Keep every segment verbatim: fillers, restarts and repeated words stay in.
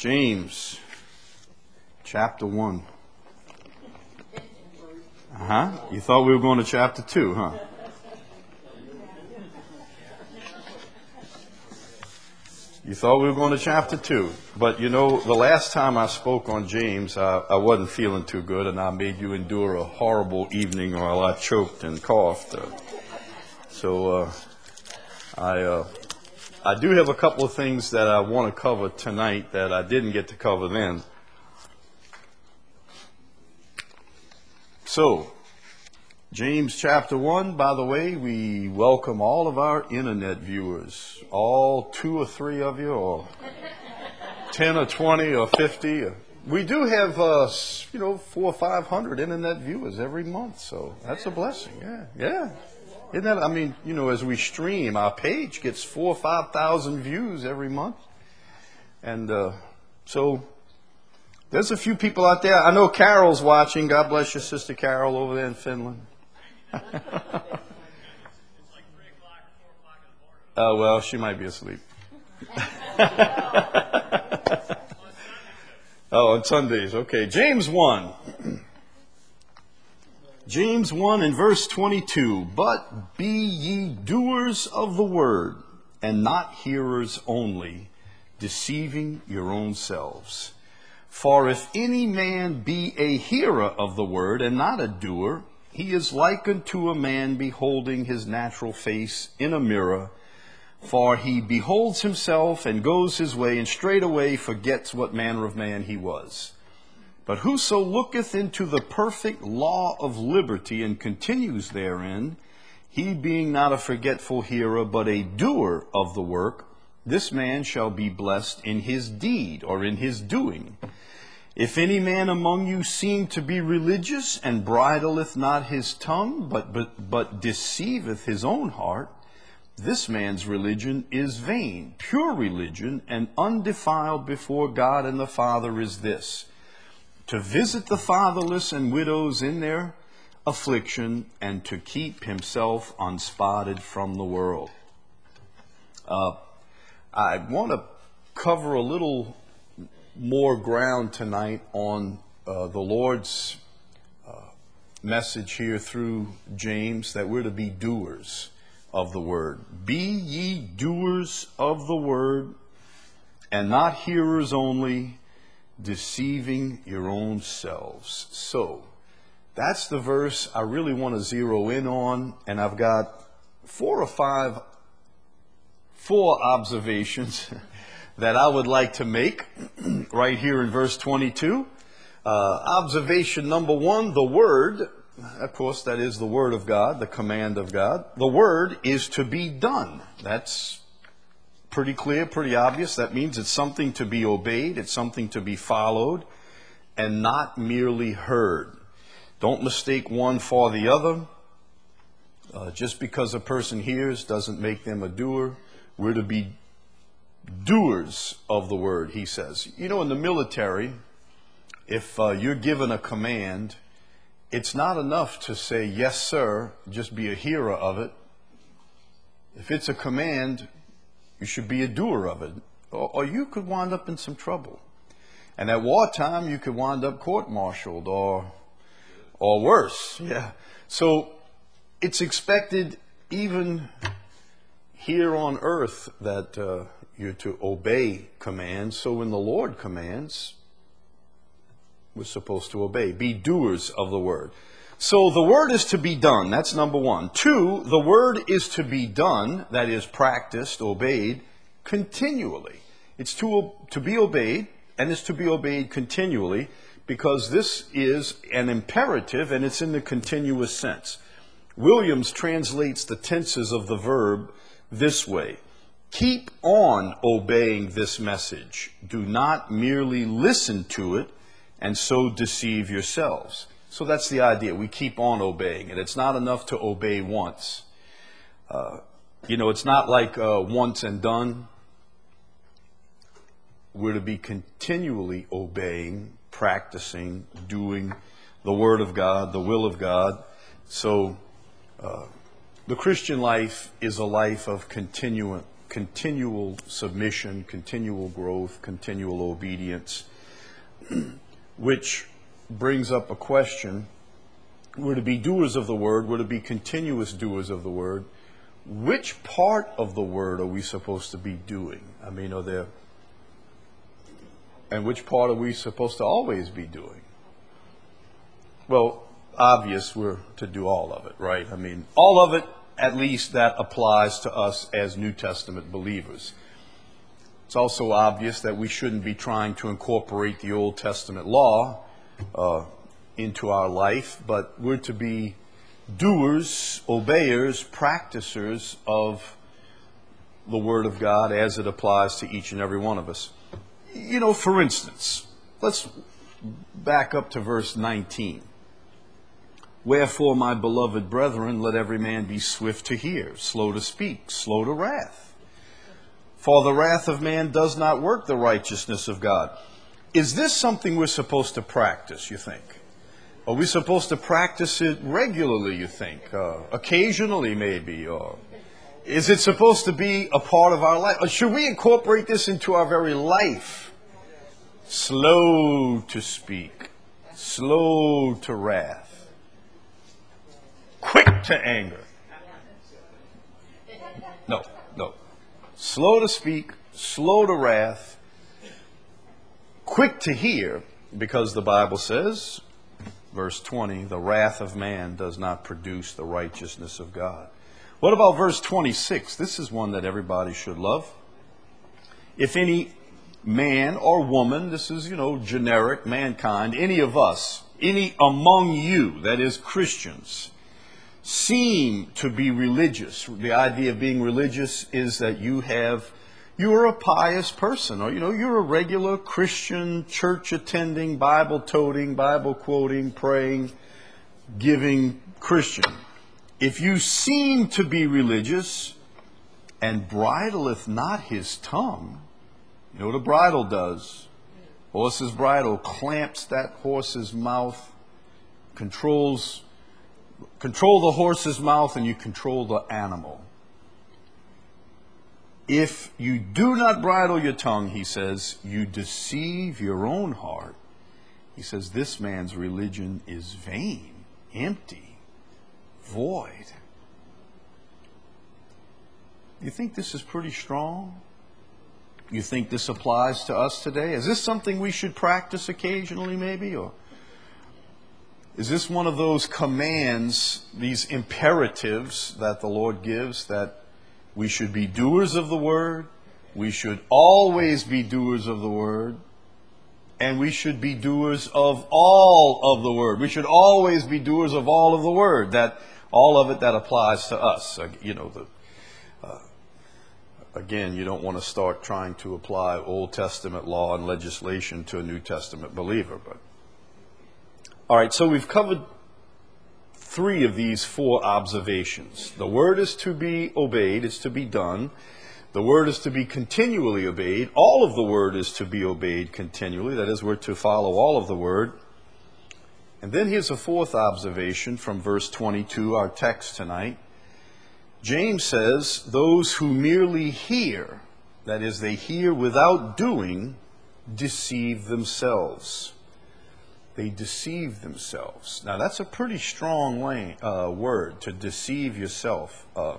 James, chapter one. Uh-huh. You thought we were going to chapter two, huh? You thought we were going to chapter two. But you know, the last time I spoke on James, I, I wasn't feeling too good, and I made you endure a horrible evening while I choked and coughed. Uh, so uh, I uh, I do have a couple of things that I want to cover tonight that I didn't get to cover then. So, James chapter one, by the way, we welcome all of our internet viewers, all two or three of you, or ten or twenty or fifty. We do have, uh, you know, four or five hundred internet viewers every month, so that's a blessing. Yeah, yeah. Isn't that? I mean, you know, as we stream, our page gets four or five thousand views every month, and uh, so. There's a few people out there. I know Carol's watching. God bless your sister Carol over there in Finland. Oh, well, she might be asleep. Oh, on Sundays. Okay. James one. James one and verse twenty-two. But be ye doers of the word, and not hearers only, deceiving your own selves. For if any man be a hearer of the word and not a doer, he is like unto a man beholding his natural face in a mirror. For he beholds himself and goes his way, and straightway forgets what manner of man he was. But whoso looketh into the perfect law of liberty and continues therein, he being not a forgetful hearer, but a doer of the work, this man shall be blessed in his deed, or in his doing. If any man among you seem to be religious, and bridleth not his tongue, but, but, but deceiveth his own heart, this man's religion is vain. Pure religion and undefiled before God and the Father is this: to visit the fatherless and widows in their affliction, and to keep himself unspotted from the world. Uh, I want to cover a little more ground tonight on uh, the Lord's uh, message here through James, that we're to be doers of the word. Be ye doers of the word, and not hearers only, deceiving your own selves. So, that's the verse I really want to zero in on, and I've got four or five, four observations that I would like to make right here in verse twenty-two. Uh, observation number one, the word, of course, that is the word of God, the command of God. The word is to be done. That's pretty clear, pretty obvious. That means it's something to be obeyed, it's something to be followed, and not merely heard. Don't mistake one for the other. Uh, just because a person hears doesn't make them a doer. We're to be doers of the word, he says. You know, in the military, if uh, you're given a command, it's not enough to say, yes, sir, just be a hearer of it. If it's a command, you should be a doer of it, or, or you could wind up in some trouble. And at wartime, you could wind up court-martialed or, or worse. Yeah. So it's expected even here on earth that uh, you're to obey commands. So when the Lord commands, we're supposed to obey. Be doers of the word. So the word is to be done. That's number one. Two, the word is to be done, that is practiced, obeyed, continually. It's to, to be obeyed, and it's to be obeyed continually, because this is an imperative, and it's in the continuous sense. Williams translates the tenses of the verb this way: keep on obeying this message. Do not merely listen to it and so deceive yourselves. So that's the idea. We keep on obeying it. It's not enough to obey once. Uh, you know, it's not like uh, once and done. We're to be continually obeying, practicing, doing the Word of God, the will of God. So uh, the Christian life is a life of continual, continual submission, continual growth, continual obedience, which brings up a question. We're to be doers of the word, we're to be continuous doers of the word. Which part of the word are we supposed to be doing? I mean, are there, and which part are we supposed to always be doing? Well, obvious, we're to do all of it, right? I mean, all of it, at least that applies to us as New Testament believers. It's also obvious that we shouldn't be trying to incorporate the Old Testament law uh, into our life, but we're to be doers, obeyers, practicers of the Word of God as it applies to each and every one of us. You know, for instance, let's back up to verse nineteen. Wherefore, my beloved brethren, let every man be swift to hear, slow to speak, slow to wrath. For the wrath of man does not work the righteousness of God. Is this something we're supposed to practice, you think? Are we supposed to practice it regularly, you think? Uh, occasionally, maybe? Or is it supposed to be a part of our life? Or should we incorporate this into our very life? Slow to speak, slow to wrath, quick to anger. No, no. Slow to speak, slow to wrath, quick to hear, because the Bible says, verse twenty, the wrath of man does not produce the righteousness of God. What about verse twenty-six? This is one that everybody should love. If any man or woman, this is, you know, generic, mankind, any of us, any among you, that is Christians, seem to be religious. The idea of being religious is that you have, you are a pious person, or, you know, you're a regular Christian, church-attending, Bible-toting, Bible-quoting, praying, giving Christian. If you seem to be religious and bridleth not his tongue, you know what a bridle does? Horse's bridle clamps that horse's mouth, controls Control the horse's mouth, and you control the animal. If you do not bridle your tongue, he says, you deceive your own heart. He says, this man's religion is vain, empty, void. You think this is pretty strong? You think this applies to us today? Is this something we should practice occasionally, maybe? Or is this one of those commands, these imperatives that the Lord gives, that we should be doers of the word, we should always be doers of the word, and we should be doers of all of the word. We should always be doers of all of the word, that all of it that applies to us. You know, the, uh, again, you don't want to start trying to apply Old Testament law and legislation to a New Testament believer, but all right, so we've covered three of these four observations. The word is to be obeyed, it's to be done. The word is to be continually obeyed. All of the word is to be obeyed continually. That is, we're to follow all of the word. And then here's a fourth observation from verse twenty-two, our text tonight. James says, those who merely hear, that is, they hear without doing, deceive themselves. They deceive themselves. Now, that's a pretty strong way, uh, word, to deceive yourself. Uh,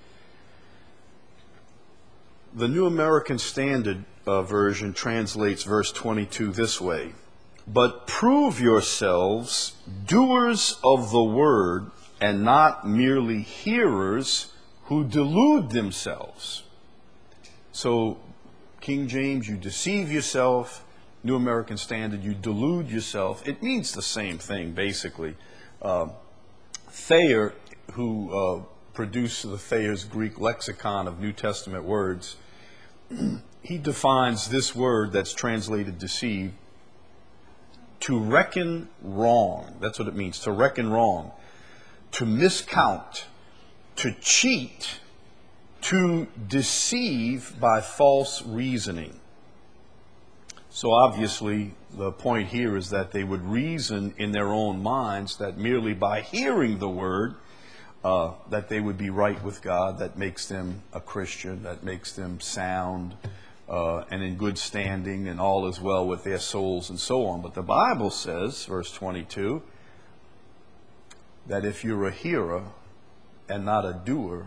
the New American Standard uh, Version translates verse twenty-two this way. But prove yourselves doers of the word, and not merely hearers who delude themselves. So, King James, you deceive yourself. New American Standard, you delude yourself. It means the same thing, basically. Uh, Thayer, who uh, produced the Thayer's Greek lexicon of New Testament words, he defines this word that's translated deceive, to reckon wrong. That's what it means, to reckon wrong, to miscount, to cheat, to deceive by false reasoning. So obviously, the point here is that they would reason in their own minds that merely by hearing the word, uh, that they would be right with God, that makes them a Christian, that makes them sound uh, and in good standing and all is well with their souls and so on. But the Bible says, verse twenty-two, that if you're a hearer and not a doer,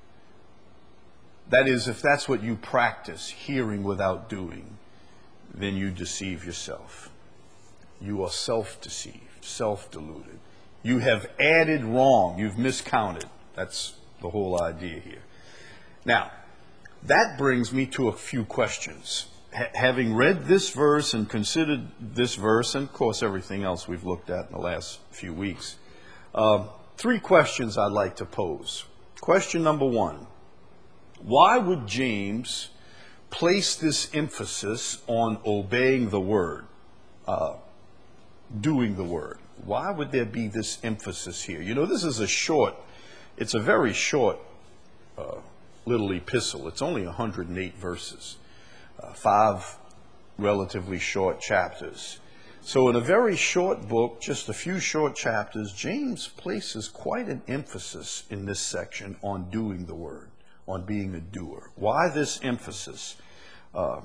that is, if that's what you practice, hearing without doing, then you deceive yourself. You are self-deceived, self-deluded. You have added wrong. You've miscounted. That's the whole idea here. Now, that brings me to a few questions. H- having read this verse and considered this verse, and of course everything else we've looked at in the last few weeks, uh, three questions I'd like to pose. Question number one. Why would James place this emphasis on obeying the word, uh, doing the word? Why would there be this emphasis here? You know, this is a short, it's a very short uh, little epistle. It's only one hundred eight verses, uh, five relatively short chapters. So in a very short book, just a few short chapters, James places quite an emphasis in this section on doing the word, on being a doer. Why this emphasis? Uh,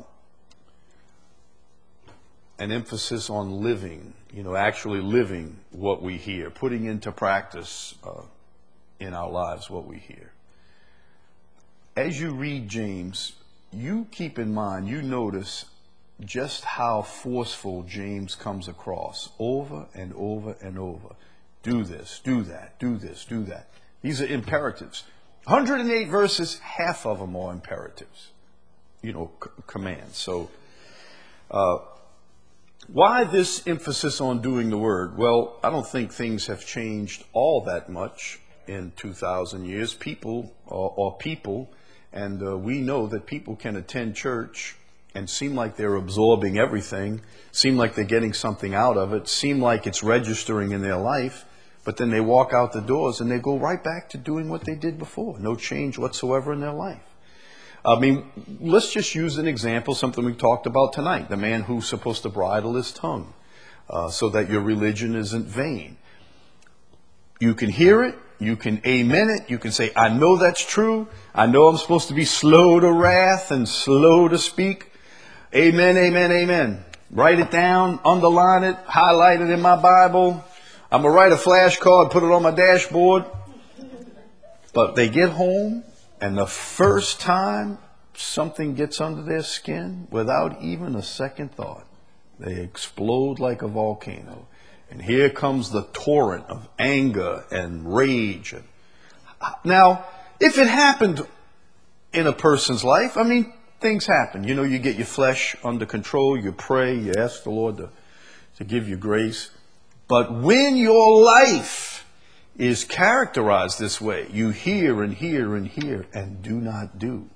an emphasis on living, you know, actually living what we hear, putting into practice uh, in our lives what we hear. As you read James, you keep in mind, you notice just how forceful James comes across over and over and over. Do this, do that, do this, do that. These are imperatives. one hundred eight verses, half of them are imperatives, you know, c- commands. So, uh, why this emphasis on doing the word? Well, I don't think things have changed all that much in two thousand years. People are, are people, and uh, we know that people can attend church and seem like they're absorbing everything, seem like they're getting something out of it, seem like it's registering in their life, but then they walk out the doors and they go right back to doing what they did before. No change whatsoever in their life. I mean, let's just use an example, something we talked about tonight, the man who's supposed to bridle his tongue uh, so that your religion isn't vain. You can hear it, you can amen it, you can say, I know that's true, I know I'm supposed to be slow to wrath and slow to speak. Amen, amen, amen. Write it down, underline it, highlight it in my Bible. I'm going to write a flashcard, put it on my dashboard. But they get home, and the first time something gets under their skin, without even a second thought, they explode like a volcano. And here comes the torrent of anger and rage. Now, if it happened in a person's life, I mean, things happen. You know, you get your flesh under control, you pray, you ask the Lord to, to give you grace. But when your life is characterized this way, you hear and hear and hear and do not do.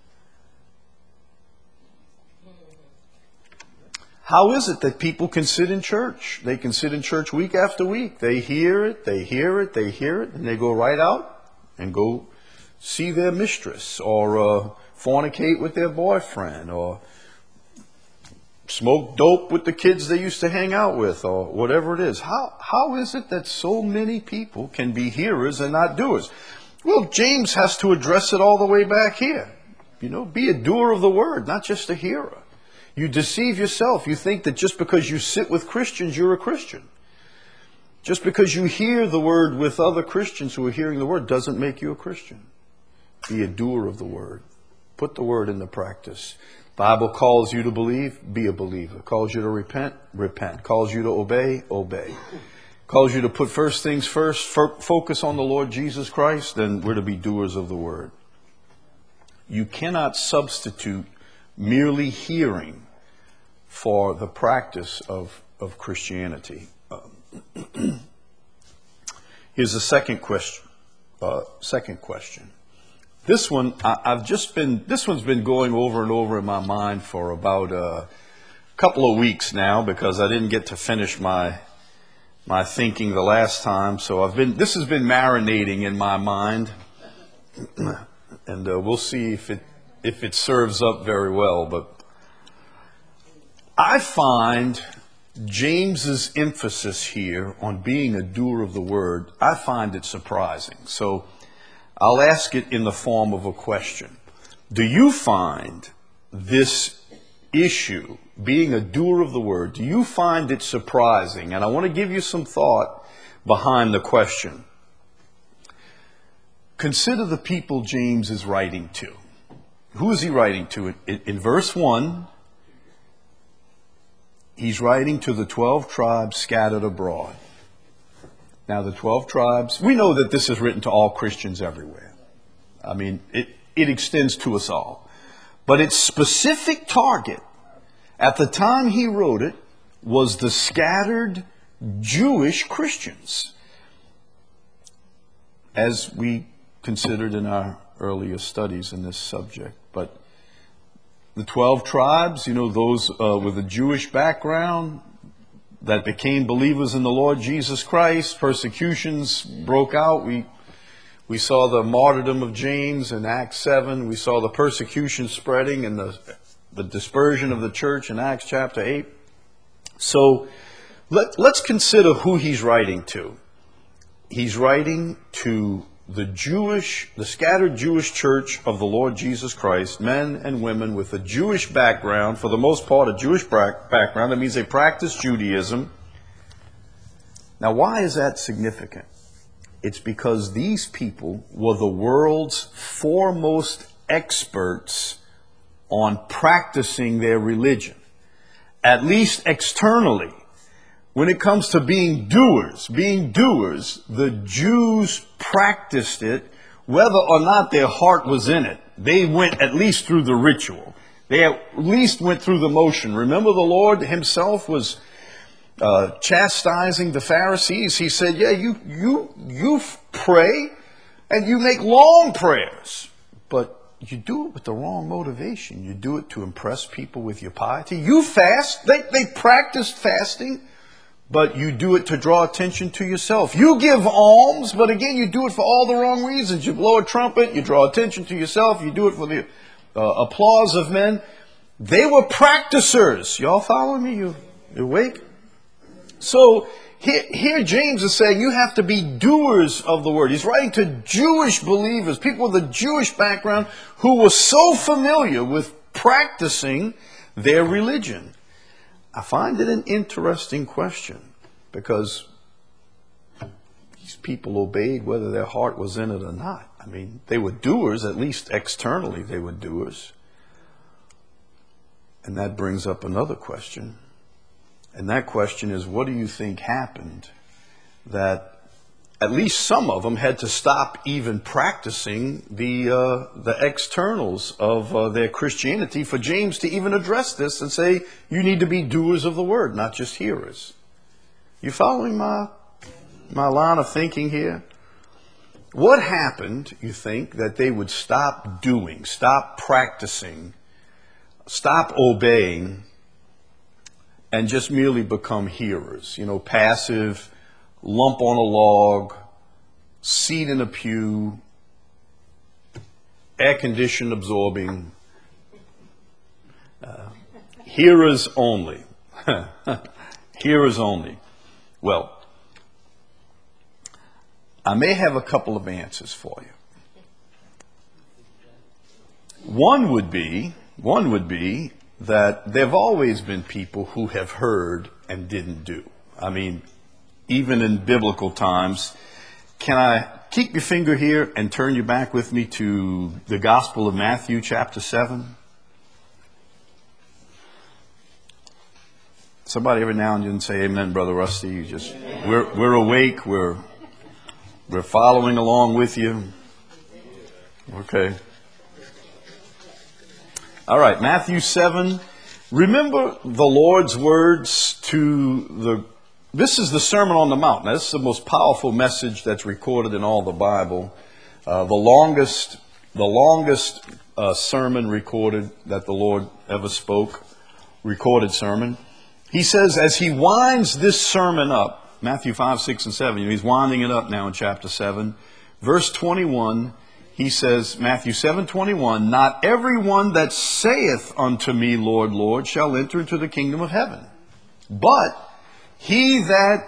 How is it that people can sit in church? They can sit in church week after week. They hear it, they hear it, they hear it, and they go right out and go see their mistress or uh, fornicate with their boyfriend or smoke dope with the kids they used to hang out with or whatever it is. How how is it that so many people can be hearers and not doers? Well, James has to address it all the way back here. You know, be a doer of the word, not just a hearer. You deceive yourself. You think that just because you sit with Christians, you're a Christian. Just because you hear the word with other Christians who are hearing the word doesn't make you a Christian. Be a doer of the word. Put the word into practice. Bible calls you to believe, be a believer. Calls you to repent, repent. Calls you to obey, obey. Calls you to put first things first, f- focus on the Lord Jesus Christ, then we're to be doers of the word. You cannot substitute merely hearing for the practice of, of Christianity. Um, here's the second question. Uh, second question. This one, I, I've just been, this one's been going over and over in my mind for about a couple of weeks now because I didn't get to finish my, my thinking the last time. So I've been, this has been marinating in my mind and uh, we'll see if it, if it serves up very well. But I find James's emphasis here on being a doer of the word, I find it surprising. So I'll ask it in the form of a question. Do you find this issue, being a doer of the word, do you find it surprising? And I want to give you some thought behind the question. Consider the people James is writing to. Who is he writing to? In, in, in verse one, he's writing to the twelve tribes scattered abroad. Now, the twelve tribes, we know that this is written to all Christians everywhere. I mean, it, it extends to us all. But its specific target at the time he wrote it was the scattered Jewish Christians, as we considered in our earlier studies in this subject. But the twelve tribes, you know, those uh, with a Jewish background that became believers in the Lord Jesus Christ, persecutions broke out. We we saw the martyrdom of James in Acts seven. We saw the persecution spreading and the, the dispersion of the church in Acts chapter eight. So let, let's consider who he's writing to. He's writing to the Jewish, the scattered Jewish church of the Lord Jesus Christ, men and women with a Jewish background, for the most part a Jewish background. That means they practice Judaism. Now, why is that significant? It's because these people were the world's foremost experts on practicing their religion, at least externally. When it comes to being doers, being doers, the Jews practiced it whether or not their heart was in it. They went at least through the ritual. They at least went through the motion. Remember, the Lord himself was uh, chastising the Pharisees. He said, yeah, you, you, you pray and you make long prayers, but you do it with the wrong motivation. You do it to impress people with your piety. You fast. They, they practiced fasting, but you do it to draw attention to yourself. You give alms, but again, you do it for all the wrong reasons. You blow a trumpet, you draw attention to yourself, you do it for the uh, applause of men. They were practicers. Y'all following me? You, you awake? So here, here James is saying you have to be doers of the word. He's writing to Jewish believers, people with a Jewish background who were so familiar with practicing their religion. I find it an interesting question because these people obeyed whether their heart was in it or not. I mean, they were doers, at least externally they were doers. And that brings up another question. And that question is, what do you think happened that at least some of them had to stop even practicing the uh, the externals of uh, their Christianity for James to even address this and say, you need to be doers of the word, not just hearers. You following my, my line of thinking here? What happened, you think, that they would stop doing, stop practicing, stop obeying, and just merely become hearers? You know, passive, lump on a log, seat in a pew, air conditioned absorbing, uh, hearers only. Hearers only. Well, I may have a couple of answers for you. One would be, one would be that there have always been people who have heard and didn't do. I mean, even in biblical times. Can I keep your finger here and turn you back with me to the Gospel of Matthew, chapter seven? Somebody every now and then say, amen, Brother Rusty. You just, we're, we're awake. We're, we're following along with you. Okay. All right, Matthew seven. Remember the Lord's words to the This is the Sermon on the Mount. Now, this is the most powerful message that's recorded in all the Bible. Uh, the longest, the longest uh, sermon recorded that the Lord ever spoke, recorded sermon. He says, as he winds this sermon up, Matthew five, six, and seven, he's winding it up now in chapter seven. Verse twenty-one, he says, Matthew seven, twenty-one, not everyone that saith unto me, Lord, Lord, shall enter into the kingdom of heaven, But he that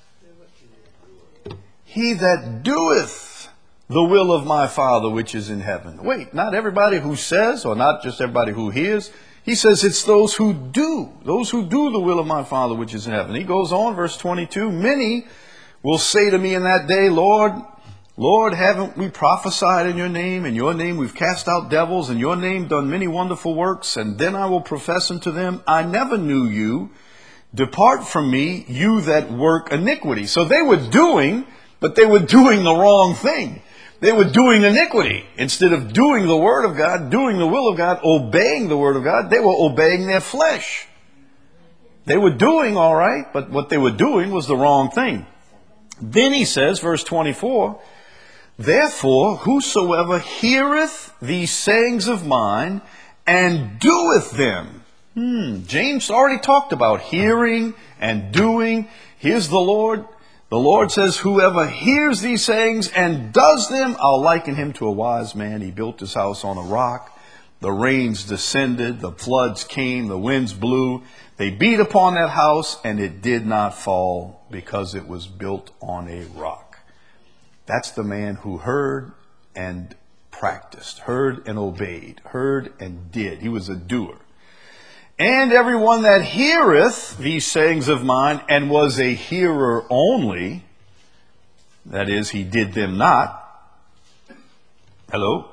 he that doeth the will of my Father which is in heaven. Wait, not everybody who says, or not just everybody who hears. He says it's those who do, those who do the will of my Father which is in heaven. He goes on, verse twenty-two, many will say to me in that day, Lord, Lord, haven't we prophesied in your name? In your name we've cast out devils, in your name done many wonderful works. And then I will profess unto them, I never knew you. Depart from me, you that work iniquity. So they were doing, but they were doing the wrong thing. They were doing iniquity. Instead of doing the word of God, doing the will of God, obeying the word of God, they were obeying their flesh. They were doing all right, but what they were doing was the wrong thing. Then he says, verse twenty-four, therefore, whosoever heareth these sayings of mine and doeth them. Hmm, James already talked about hearing and doing. Here's the Lord. The Lord says, whoever hears these sayings and does them, I'll liken him to a wise man. He built his house on a rock. The rains descended, the floods came, the winds blew. They beat upon that house, and it did not fall because it was built on a rock. That's the man who heard and practiced, heard and obeyed, heard and did. He was a doer. And everyone that heareth these sayings of mine and was a hearer only, that is, he did them not. Hello?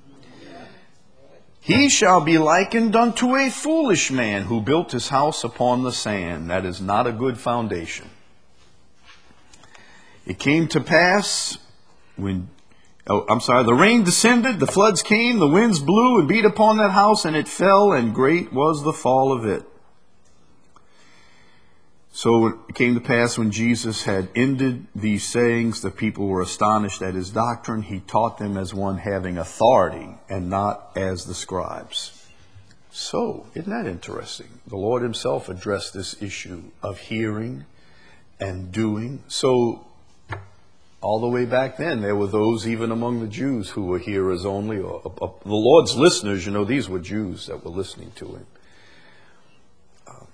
He shall be likened unto a foolish man who built his house upon the sand. That is not a good foundation. It came to pass when, oh, I'm sorry, the rain descended, the floods came, the winds blew and beat upon that house, and it fell, and great was the fall of it. So it came to pass when Jesus had ended these sayings, the people were astonished at his doctrine. He taught them as one having authority and not as the scribes. So, isn't that interesting? The Lord himself addressed this issue of hearing and doing. So, all the way back then, there were those even among the Jews who were hearers only. Or, or, the Lord's listeners, you know, these were Jews that were listening to him. Um,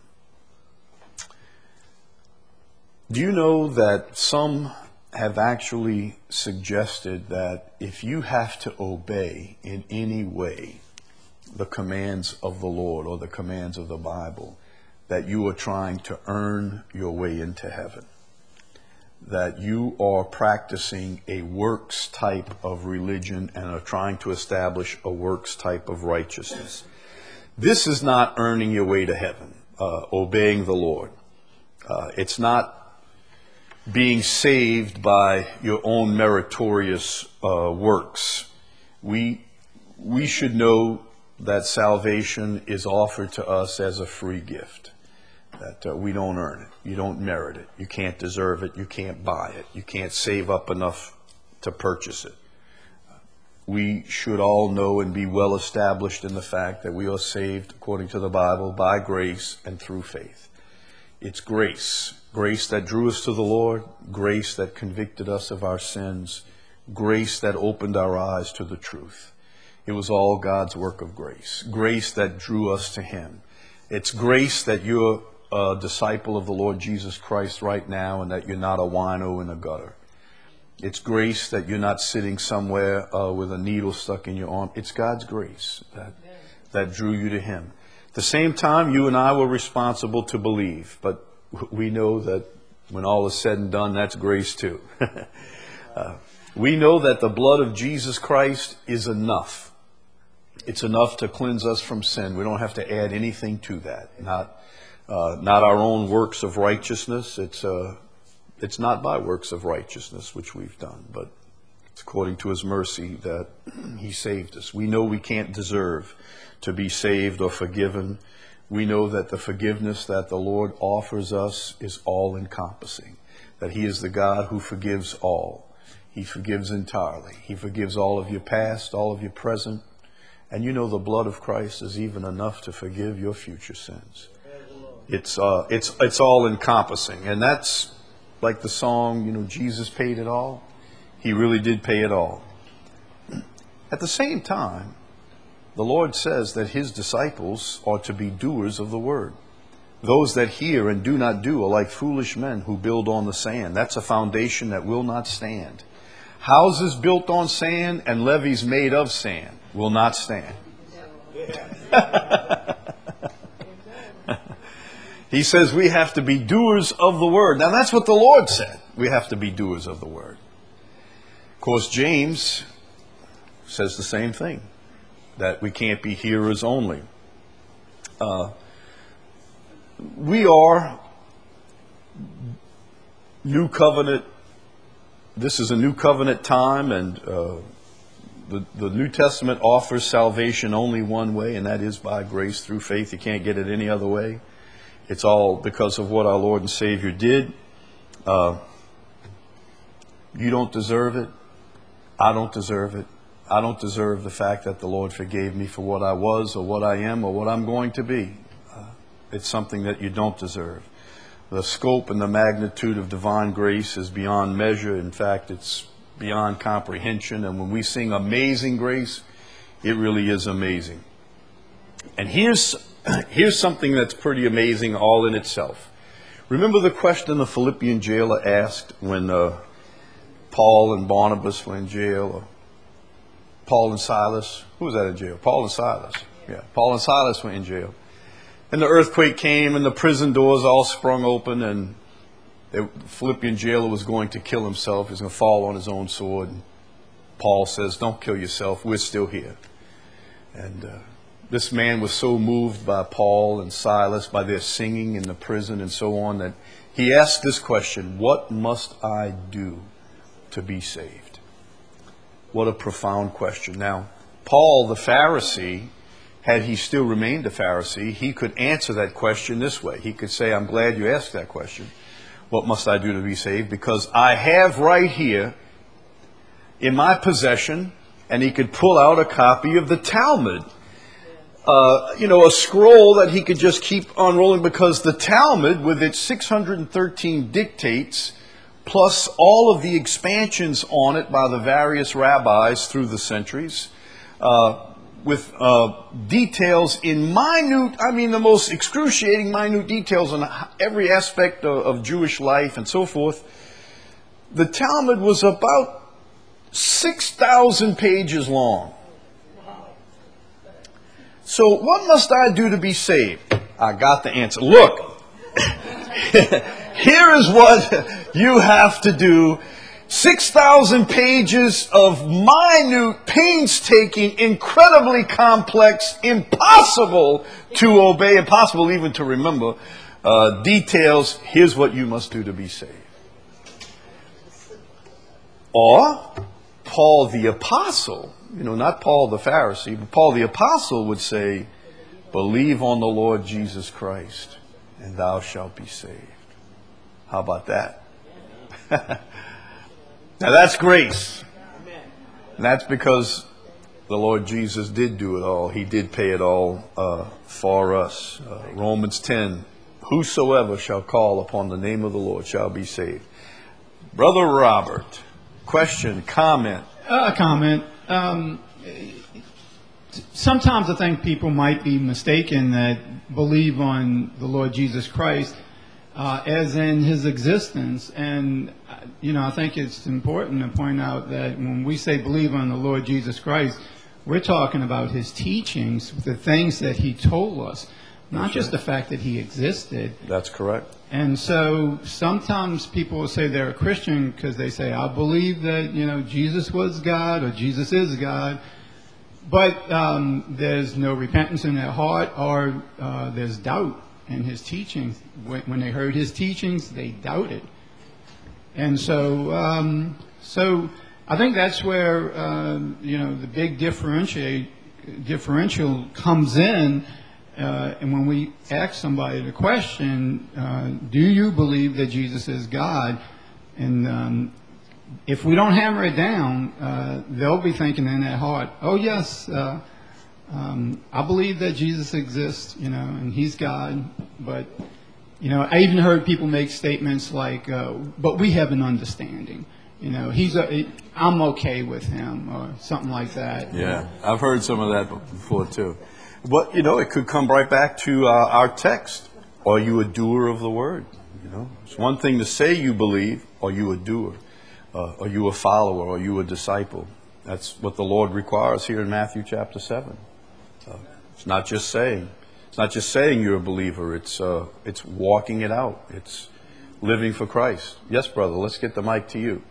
do you know that some have actually suggested that if you have to obey in any way the commands of the Lord or the commands of the Bible, that you are trying to earn your way into heaven? That you are practicing a works type of religion and are trying to establish a works type of righteousness. This is not earning your way to heaven, uh, obeying the Lord. Uh, it's not being saved by your own meritorious uh, works. We, we should know that salvation is offered to us as a free gift. That uh, we don't earn it. You don't merit it. You can't deserve it. You can't buy it. You can't save up enough to purchase it. We should all know and be well established in the fact that we are saved, according to the Bible, by grace and through faith. It's grace. Grace that drew us to the Lord. Grace that convicted us of our sins. Grace that opened our eyes to the truth. It was all God's work of grace. Grace that drew us to him. It's grace that you're a disciple of the Lord Jesus Christ right now and that you're not a wino in a gutter. It's grace that you're not sitting somewhere uh, with a needle stuck in your arm. It's God's grace that, that drew you to him. At the same time, you and I were responsible to believe, but we know that when all is said and done, that's grace too. uh, we know that the blood of Jesus Christ is enough. It's enough to cleanse us from sin. We don't have to add anything to that. Not Uh, not our own works of righteousness. It's uh, it's not by works of righteousness which we've done, but it's according to his mercy that he saved us. We know we can't deserve to be saved or forgiven. We know that the forgiveness that the Lord offers us is all-encompassing, that he is the God who forgives all. He forgives entirely. He forgives all of your past, all of your present, and you know the blood of Christ is even enough to forgive your future sins. It's uh, it's it's all encompassing, and that's like the song, you know, Jesus paid it all. He really did pay it all. At the same time, the Lord says that his disciples are to be doers of the word. Those that hear and do not do are like foolish men who build on the sand. That's a foundation that will not stand. Houses built on sand and levees made of sand will not stand. He says we have to be doers of the word. Now that's what the Lord said. We have to be doers of the word. Of course, James says the same thing, that we can't be hearers only. Uh, we are new covenant. This is a new covenant time, and uh, the, the New Testament offers salvation only one way, and that is by grace through faith. You can't get it any other way. It's all because of what our Lord and Savior did. Uh, you don't deserve it. I don't deserve it. I don't deserve the fact that the Lord forgave me for what I was or what I am or what I'm going to be. Uh, it's something that you don't deserve. The scope and the magnitude of divine grace is beyond measure. In fact, it's beyond comprehension. And when we sing Amazing Grace, it really is amazing. And here's, here's something that's pretty amazing all in itself. Remember the question the Philippian jailer asked when uh, Paul and Barnabas were in jail? Or Paul and Silas? Who was that in jail? Paul and Silas. Yeah, Paul and Silas were in jail. And the earthquake came and the prison doors all sprung open, and the Philippian jailer was going to kill himself. He was going to fall on his own sword. And Paul says, "Don't kill yourself. We're still here." And uh, this man was so moved by Paul and Silas, by their singing in the prison and so on, that he asked this question: what must I do to be saved? What a profound question. Now, Paul the Pharisee, had he still remained a Pharisee, he could answer that question this way. He could say, "I'm glad you asked that question. What must I do to be saved? Because I have right here in my possession," and he could pull out a copy of the Talmud. Uh, you know, a scroll that he could just keep unrolling, because the Talmud, with its six hundred thirteen dictates, plus all of the expansions on it by the various rabbis through the centuries, uh, with uh, details in minute, I mean the most excruciating minute details on every aspect of, of Jewish life and so forth. The Talmud was about six thousand pages long. So what must I do to be saved? I got the answer. Look, here is what you have to do. six thousand pages of minute, painstaking, incredibly complex, impossible to obey, impossible even to remember uh, details. Here's what you must do to be saved. Or Paul the Apostle, you know, not Paul the Pharisee, but Paul the Apostle would say, "Believe on the Lord Jesus Christ, and thou shalt be saved." How about that? Now that's grace. And that's because the Lord Jesus did do it all. He did pay it all uh, for us. Uh, Romans ten, "Whosoever shall call upon the name of the Lord shall be saved." Brother Robert, question, comment? A comment. Um, sometimes I think people might be mistaken that believe on the Lord Jesus Christ uh, as in his existence. And, uh, you know, I think it's important to point out that when we say believe on the Lord Jesus Christ, we're talking about his teachings, the things that he told us, not That's just right. the fact that he existed. That's correct. And so sometimes people will say they're a Christian because they say, "I believe that, you know, Jesus was God or Jesus is God." But um, there's no repentance in their heart, or uh, there's doubt in his teachings. When, when they heard his teachings, they doubted. And so, um, so I think that's where, uh, you know, the big differentiate, differential comes in. Uh, and when we ask somebody the question, uh, do you believe that Jesus is God? And um, if we don't hammer it down, uh, they'll be thinking in their heart, "Oh yes, uh, um, I believe that Jesus exists, you know, and he's God." But, you know, I even heard people make statements like, uh, "But we have an understanding. You know, he's a, I'm okay with him," or something like that. Yeah, I've heard some of that before too. But, you know, it could come right back to uh, our text. Are you a doer of the word? You know, it's one thing to say you believe. Are you a doer? Uh, are you a follower? Are you a disciple? That's what the Lord requires here in Matthew chapter seven. Uh, it's not just saying. It's not just saying you're a believer. It's uh, it's walking it out. It's living for Christ. Yes, brother. Let's get the mic to you.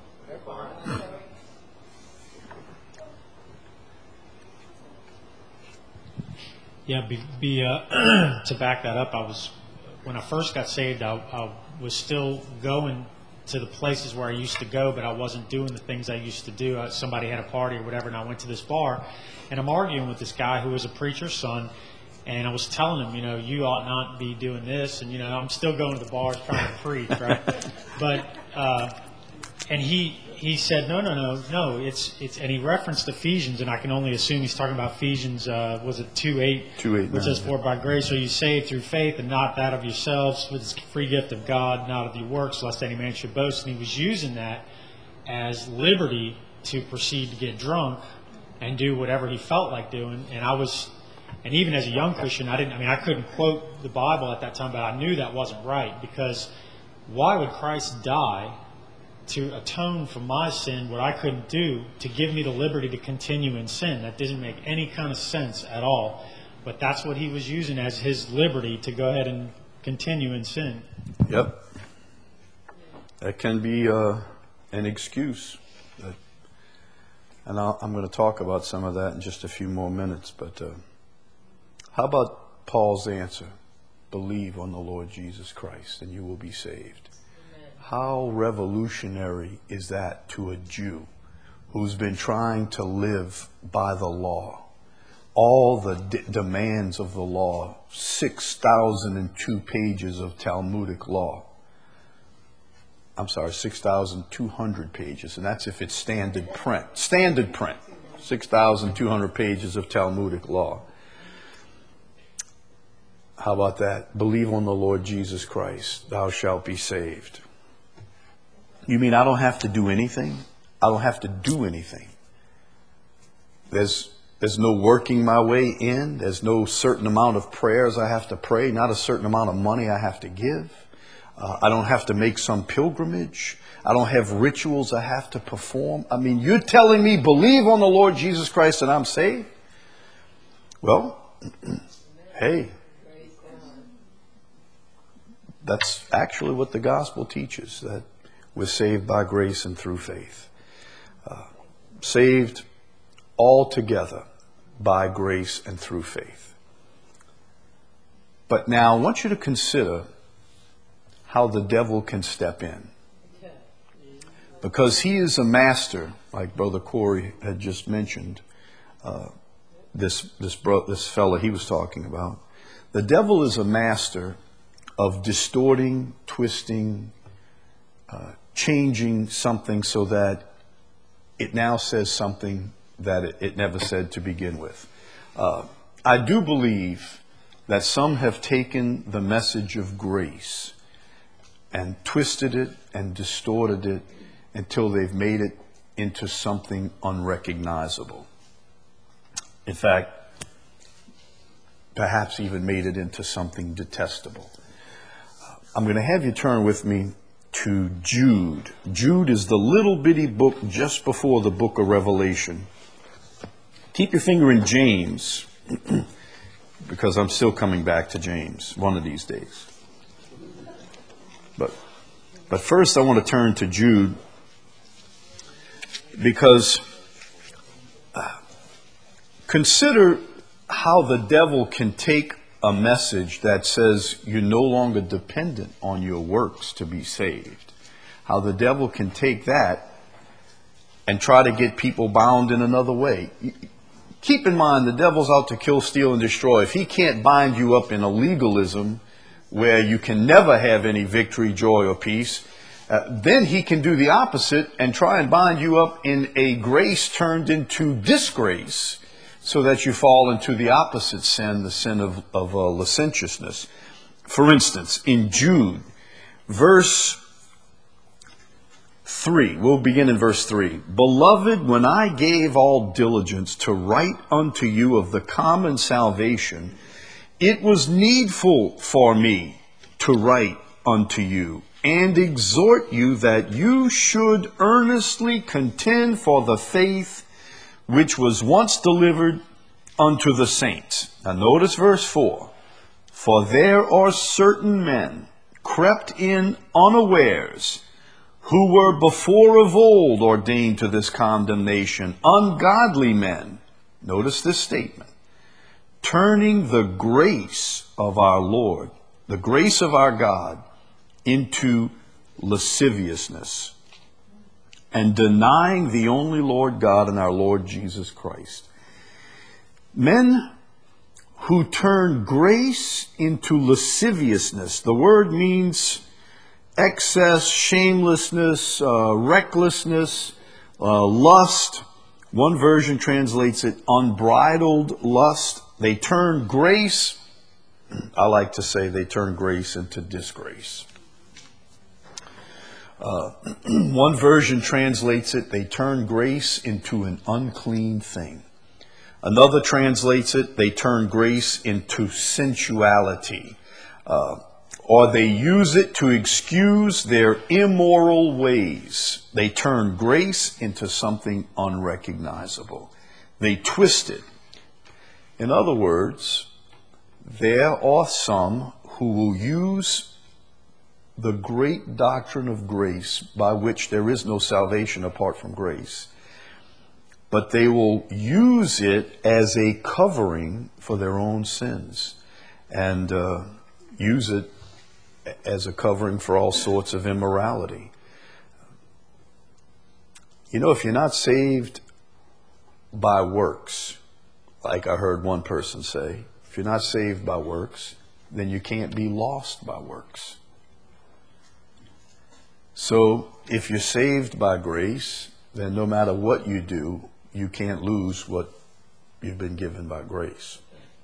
Yeah, be, be uh, to back that up, I was when I first got saved, I, I was still going to the places where I used to go, but I wasn't doing the things I used to do. Uh, somebody had a party or whatever, and I went to this bar, and I'm arguing with this guy who was a preacher's son, and I was telling him, you know, you ought not be doing this, and you know, I'm still going to the bars trying to preach, right? But uh, and he he said, no, no, no, no, it's it's, and he referenced Ephesians, and I can only assume he's talking about Ephesians, uh, was it two eight, two eight, which says, for by grace are you saved through faith, and not that of yourselves, with the free gift of God, not of your works, lest any man should boast. And he was using that as liberty to proceed to get drunk and do whatever he felt like doing. And I was, and even as a young Christian, I didn't, I mean, I couldn't quote the Bible at that time, but I knew that wasn't right, because why would Christ die to atone for my sin, what I couldn't do, to give me the liberty to continue in sin? That didn't make any kind of sense at all. But that's what he was using as his liberty to go ahead and continue in sin. Yep. That can be uh, an excuse. That, and I'll, I'm going to talk about some of that in just a few more minutes. But uh, how about Paul's answer? Believe on the Lord Jesus Christ and you will be saved. How revolutionary is that to a Jew who's been trying to live by the law? All the d- demands of the law, six thousand two pages of Talmudic law. I'm sorry, six thousand two hundred pages, and that's if it's standard print. Standard print, six thousand two hundred pages of Talmudic law. How about that? Believe on the Lord Jesus Christ, thou shalt be saved. You mean I don't have to do anything? I don't have to do anything. There's there's no working my way in. There's no certain amount of prayers I have to pray, not a certain amount of money I have to give. Uh, I don't have to make some pilgrimage. I don't have rituals I have to perform. I mean, you're telling me believe on the Lord Jesus Christ and I'm saved? Well, hey, that's actually what the gospel teaches, that we're saved by grace and through faith. Uh, saved altogether by grace and through faith. But now I want you to consider how the devil can step in. Because he is a master, like Brother Corey had just mentioned, uh, this, this, bro- this fella he was talking about. The devil is a master of distorting, twisting, uh, changing something so that it now says something that it, it never said to begin with. Uh, I do believe that some have taken the message of grace and twisted it and distorted it until they've made it into something unrecognizable. In fact, perhaps even made it into something detestable. I'm going to have you turn with me to Jude. Jude is the little bitty book just before the book of Revelation. Keep your finger in James, because I'm still coming back to James one of these days. But, but first I want to turn to Jude, because uh, consider how the devil can take a message that says you're no longer dependent on your works to be saved. How the devil can take that and try to get people bound in another way. Keep in mind, the devil's out to kill, steal, and destroy. If he can't bind you up in a legalism where you can never have any victory, joy, or peace, uh, then he can do the opposite and try and bind you up in a grace turned into disgrace, so that you fall into the opposite sin, the sin of, of uh, licentiousness. For instance, in Jude, verse three, we'll begin in verse three. Beloved, when I gave all diligence to write unto you of the common salvation, it was needful for me to write unto you and exhort you that you should earnestly contend for the faith which was once delivered unto the saints. Now notice verse four. For there are certain men crept in unawares, who were before of old ordained to this condemnation, ungodly men. Notice this statement. Turning the grace of our Lord, the grace of our God, into lasciviousness, and denying the only Lord God and our Lord Jesus Christ. Men who turn grace into lasciviousness. The word means excess, shamelessness, uh, recklessness, uh, lust. One version translates it unbridled lust. They turn grace, I like to say they turn grace into disgrace. Uh, one version translates it, they turn grace into an unclean thing. Another translates it, they turn grace into sensuality. Uh, or they use it to excuse their immoral ways. They turn grace into something unrecognizable. They twist it. In other words, there are some who will use the great doctrine of grace, by which there is no salvation apart from grace, but they will use it as a covering for their own sins, and uh, use it as a covering for all sorts of immorality. You know, if you're not saved by works, like I heard one person say, if you're not saved by works, then you can't be lost by works. So if you're saved by grace, then no matter what you do, you can't lose what you've been given by grace.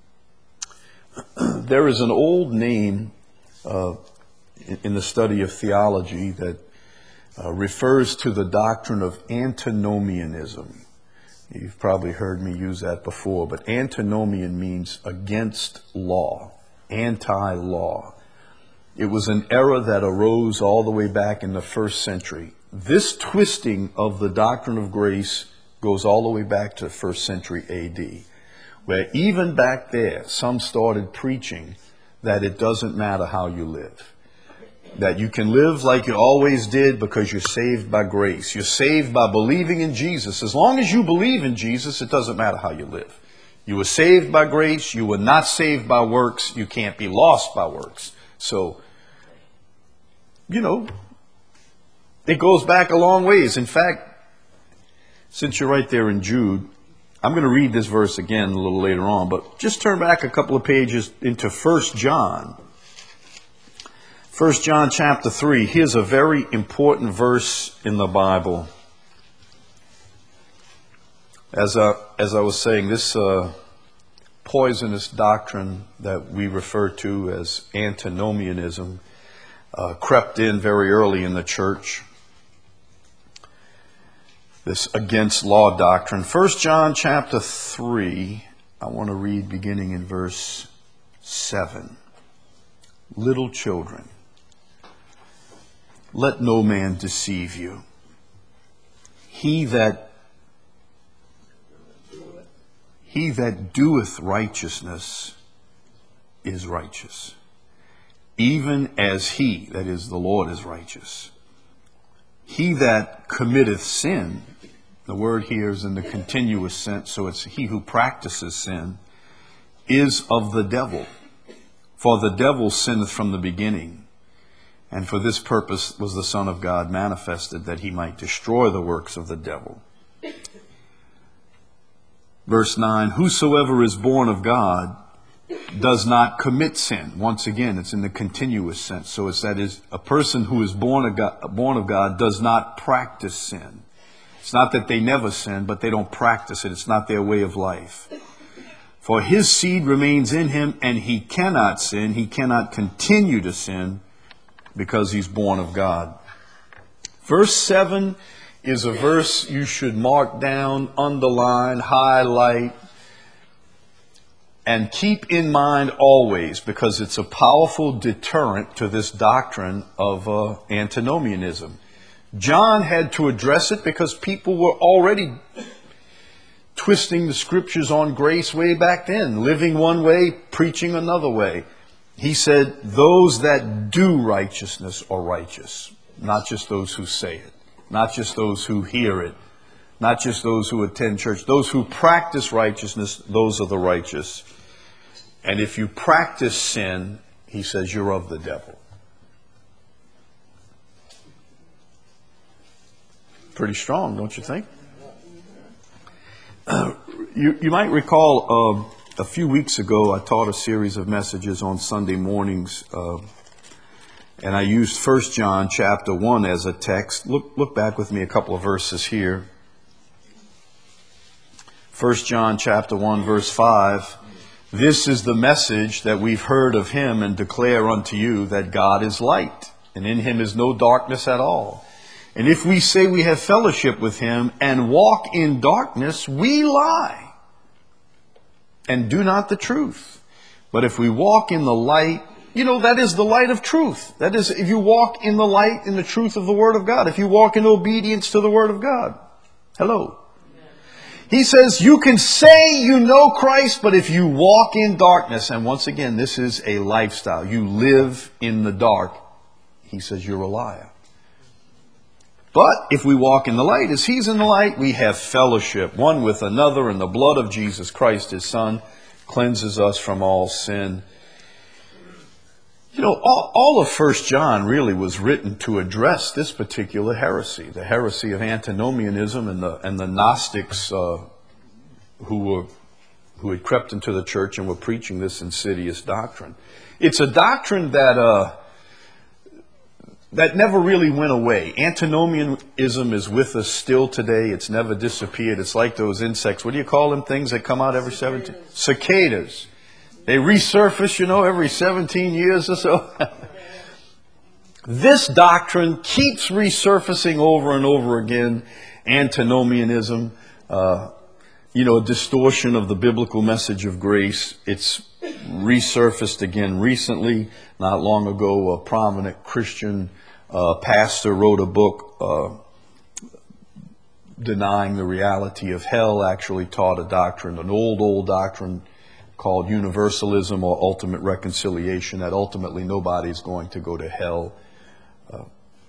There is an old name uh, in the study of theology that uh, refers to the doctrine of antinomianism. You've probably heard me use that before, but antinomian means against law, anti-law. It was an error that arose all the way back in the first century. This twisting of the doctrine of grace goes all the way back to the first century A D, where even back there, some started preaching that it doesn't matter how you live. That you can live like you always did because you're saved by grace. You're saved by believing in Jesus. As long as you believe in Jesus, it doesn't matter how you live. You were saved by grace. You were not saved by works. You can't be lost by works. So, you know, it goes back a long ways. In fact, since you're right there in Jude, I'm going to read this verse again a little later on, but just turn back a couple of pages into First John. First John chapter three. Here's a very important verse in the Bible. As I, as I was saying, this uh, poisonous doctrine that we refer to as antinomianism uh, crept in very early in the church. This against law doctrine. First John chapter three, I want to read beginning in verse seven. Little children, let no man deceive you. He that he that doeth righteousness is righteous, even as he, that is the Lord, is righteous. He that committeth sin, the word here is in the continuous sense, so it's he who practices sin, is of the devil. For the devil sinneth from the beginning. And for this purpose was the Son of God manifested, that he might destroy the works of the devil. Verse nine, whosoever is born of God does not commit sin. Once again, it's in the continuous sense. So it's that is a person who is born of God, born of God does not practice sin. It's not that they never sin, but they don't practice it. It's not their way of life. For his seed remains in him, and he cannot sin. He cannot continue to sin because he's born of God. Verse seven is a verse you should mark down, underline, highlight, And keep in mind always, because it's a powerful deterrent to this doctrine of uh, antinomianism. John had to address it because people were already twisting the scriptures on grace way back then, living one way, preaching another way. He said, those that do righteousness are righteous, not just those who say it, not just those who hear it, not just those who attend church. Those who practice righteousness, those are the righteous. And if you practice sin, he says, you're of the devil. Pretty strong, don't you think? Uh, you, you might recall uh, a few weeks ago I taught a series of messages on Sunday mornings, uh, and I used First John chapter one as a text. Look, look back with me a couple of verses here. First John chapter one, verse five. This is the message that we've heard of him and declare unto you, that God is light, and in him is no darkness at all. And if we say we have fellowship with him and walk in darkness, we lie and do not the truth. But if we walk in the light, you know, that is the light of truth. That is, if you walk in the light, in the truth of the Word of God, if you walk in obedience to the Word of God. Hello. He says you can say you know Christ, but if you walk in darkness, and once again, this is a lifestyle. You live in the dark. He says you're a liar. But if we walk in the light as he's in the light, we have fellowship one with another, and the blood of Jesus Christ, his Son, cleanses us from all sin. You know, all, all of First John really was written to address this particular heresy, the heresy of antinomianism and the and the Gnostics uh, who were who had crept into the church and were preaching this insidious doctrine. It's a doctrine that uh, that never really went away. Antinomianism is with us still today. It's never disappeared. It's like those insects. What do you call them? Things that come out every seventeen cicadas. They resurface, you know, every seventeen years or so. This doctrine keeps resurfacing over and over again. Antinomianism, uh, you know, a distortion of the biblical message of grace. It's resurfaced again recently. Not long ago, a prominent Christian uh, pastor wrote a book uh, denying the reality of hell, actually taught a doctrine, an old, old doctrine called universalism or ultimate reconciliation, that ultimately nobody's going to go to hell. Uh,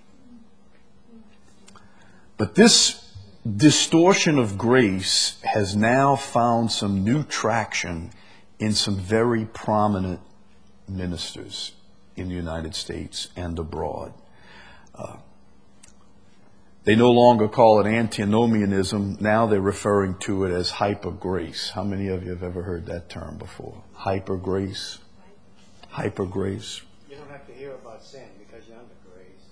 but this distortion of grace has now found some new traction in some very prominent ministers in the United States and abroad. Uh, They no longer call it antinomianism. Now they're referring to it as hyper grace. How many of you have ever heard that term before? Hyper grace. Hyper grace. You don't have to hear about sin because you're under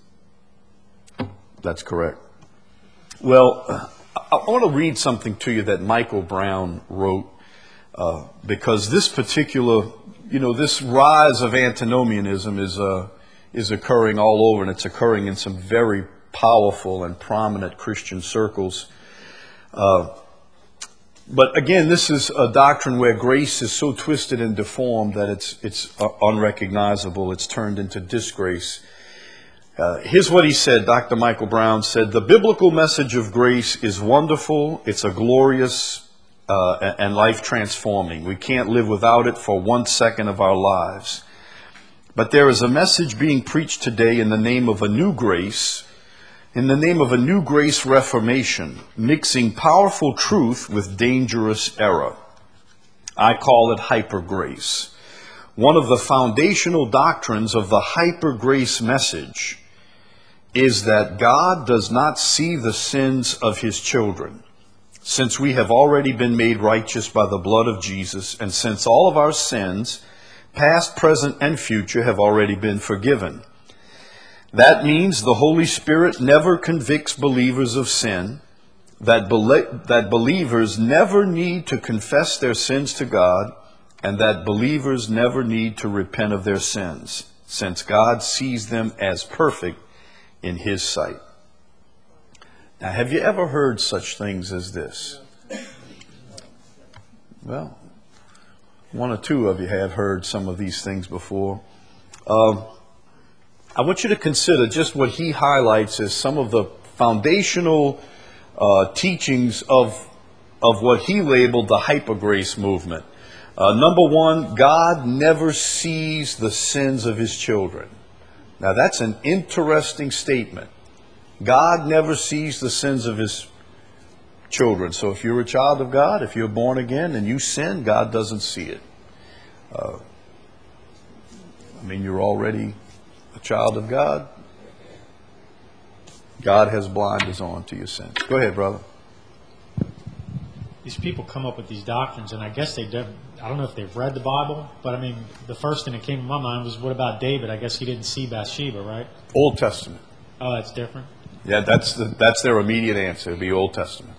grace. That's correct. Well, I want to read something to you that Michael Brown wrote, uh, because this particular, you know, this rise of antinomianism is uh, is occurring all over, and it's occurring in some very powerful and prominent Christian circles. Uh, but again, this is a doctrine where grace is so twisted and deformed that it's it's uh, unrecognizable. It's turned into disgrace. Uh, here's what he said. Doctor Michael Brown said, "The biblical message of grace is wonderful. It's a glorious uh, and life-transforming. We can't live without it for one second of our lives. But there is a message being preached today in the name of a new grace, in the name of a new grace reformation, mixing powerful truth with dangerous error. I call it hyper grace. One of the foundational doctrines of the hyper grace message is that God does not see the sins of his children, since we have already been made righteous by the blood of Jesus, and since all of our sins, past, present, and future, have already been forgiven. That means the Holy Spirit never convicts believers of sin, that, be- that believers never need to confess their sins to God, and that believers never need to repent of their sins, since God sees them as perfect in his sight." Now, have you ever heard such things as this? Well, One or two of you have heard some of these things before. Um, I want you to consider just what he highlights as some of the foundational uh, teachings of, of what he labeled the hypergrace movement. Uh, number one, God never sees the sins of his children. Now that's an interesting statement. God never sees the sins of his children. So if you're a child of God, if you're born again and you sin, God doesn't see it. Uh, I mean, you're already a child of God. God has blinders on to your sins. Go ahead, brother. These people come up with these doctrines, and I guess they do, I don't know if they've read the Bible, but I mean, the first thing that came to my mind was, what about David? I guess he didn't see Bathsheba, right? Old Testament. Oh, that's different? Yeah, that's the, that's their immediate answer. It'd be Old Testament.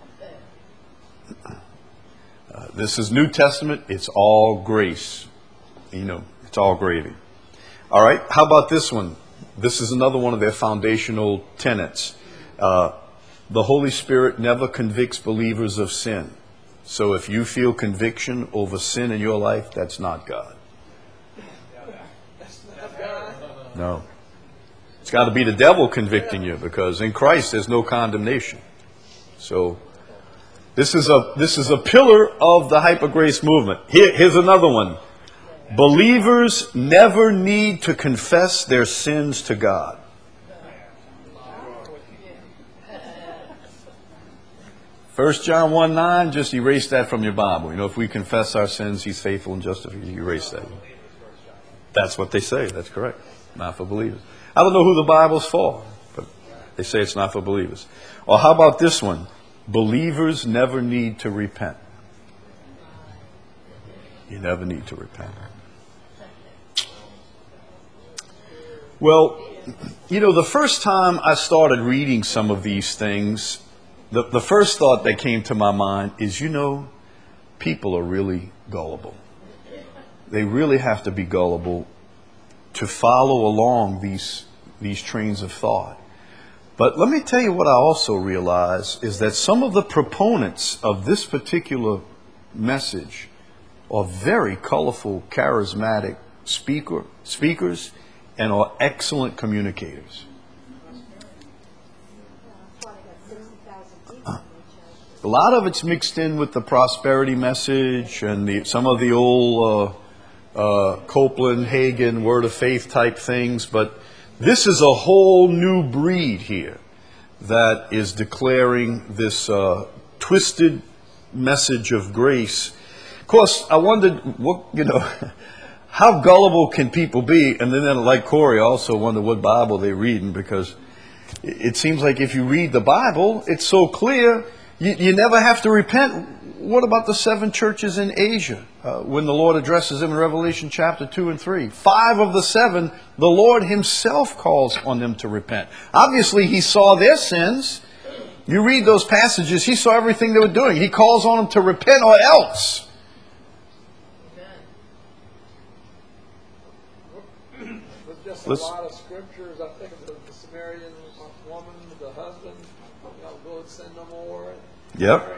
Uh, this is New Testament. It's all grace. You know, it's all gravy. All right. How about this one? This is another one of their foundational tenets. Uh, the Holy Spirit never convicts believers of sin. So if you feel conviction over sin in your life, that's not God. No. It's got to be the devil convicting you, because in Christ there's no condemnation. So this is a this is a pillar of the hypergrace movement. Here, here's another one. Believers never need to confess their sins to God. First John one nine, just erase that from your Bible. You know, if we confess our sins, he's faithful and just. You erase that. That's what they say. That's correct. Not for believers. I don't know who the Bible's for, but they say it's not for believers. Or how about this one? Believers never need to repent. You never need to repent. Well, you know, the first time I started reading some of these things, the, the first thought that came to my mind is, you know, people are really gullible. They really have to be gullible to follow along these, these trains of thought. But let me tell you what I also realize is that some of the proponents of this particular message are very colorful, charismatic speaker, speakers and are excellent communicators. A lot of it's mixed in with the prosperity message and the, some of the old uh, uh, Copeland, Hagen, Word of Faith type things, but this is a whole new breed here that is declaring this uh, twisted message of grace. Of course, I wondered, what you know, how gullible can people be? And then, like Corey, I also wonder what Bible they're reading, because it seems like if you read the Bible, it's so clear, you, you never have to repent. What about the seven churches in Asia? Uh, when the Lord addresses them in Revelation chapter two and three. Five of the seven, the Lord himself calls on them to repent. Obviously, he saw their sins. You read those passages, he saw everything they were doing. He calls on them to repent or else. There's just a Let's, lot of scriptures. I think of the, the Samaritan woman, the husband, you know, go and sin no more. Yep.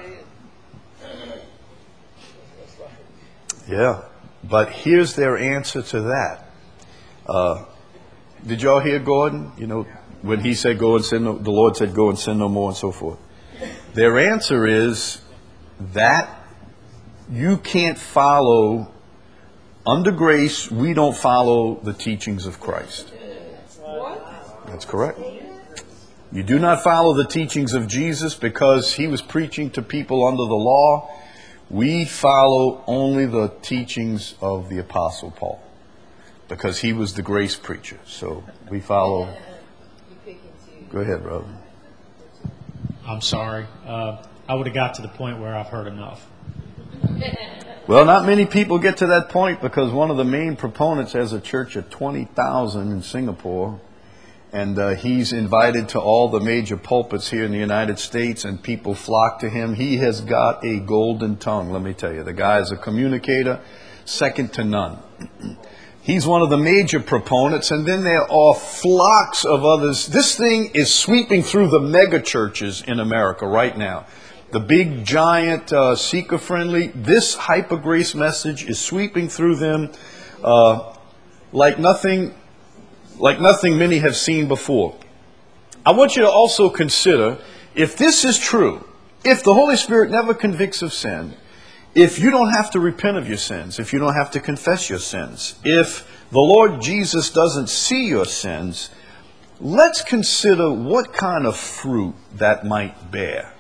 Yeah, but here's their answer to that. Uh, did y'all hear Gordon? You know, when he said go and sin, no, the Lord said go and sin no more and so forth. Their answer is that you can't follow, under grace, we don't follow the teachings of Christ. What? That's correct. You do not follow the teachings of Jesus because he was preaching to people under the law. We follow only the teachings of the Apostle Paul because he was the grace preacher. So we follow. Go ahead, brother. I'm sorry. Uh, I would have got to the point where I've heard enough. Well, not many people get to that point because one of the main proponents has a church of twenty thousand in Singapore. And uh, he's invited to all the major pulpits here in the United States, and people flock to him. He has got a golden tongue, let me tell you. The guy is a communicator, second to none. He's one of the major proponents, and then there are flocks of others. This thing is sweeping through the mega churches in America right now. the big, giant, uh, seeker-friendly. This hyper grace message is sweeping through them uh, like nothing, like nothing many have seen before. I want you to also consider, if this is true, if the Holy Spirit never convicts of sin, if you don't have to repent of your sins, if you don't have to confess your sins, if the Lord Jesus doesn't see your sins, let's consider what kind of fruit that might bear.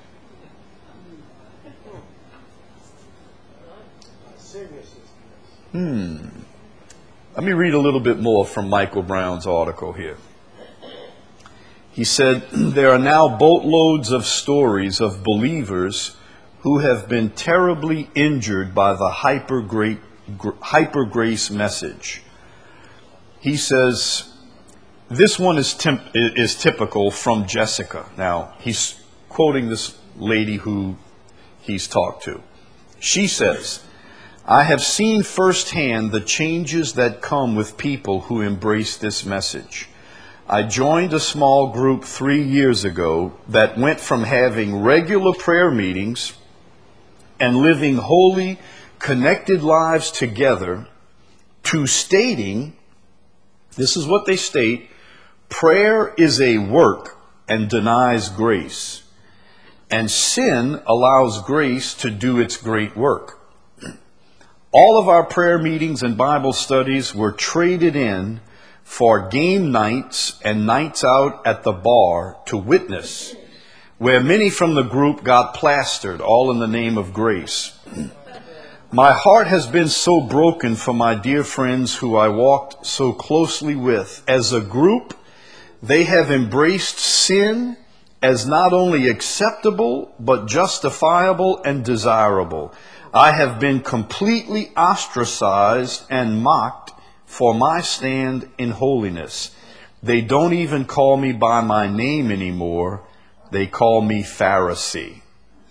Hmm. Let me read a little bit more from Michael Brown's article here. He said, there are now boatloads of stories of believers who have been terribly injured by the hyper great, hyper grace message. He says, this one is, temp, is typical from Jessica. Now, he's quoting this lady who he's talked to. She says, I have seen firsthand the changes that come with people who embrace this message. I joined a small group three years ago that went from having regular prayer meetings and living holy, connected lives together to stating, this is what they state, prayer is a work and denies grace, and sin allows grace to do its great work. All of our prayer meetings and Bible studies were traded in for game nights and nights out at the bar to witness, where many from the group got plastered, all in the name of grace. My heart has been so broken for my dear friends who I walked so closely with. As a group, they have embraced sin as not only acceptable, but justifiable and desirable. I have been completely ostracized and mocked for my stand in holiness. They don't even call me by my name anymore. They call me Pharisee.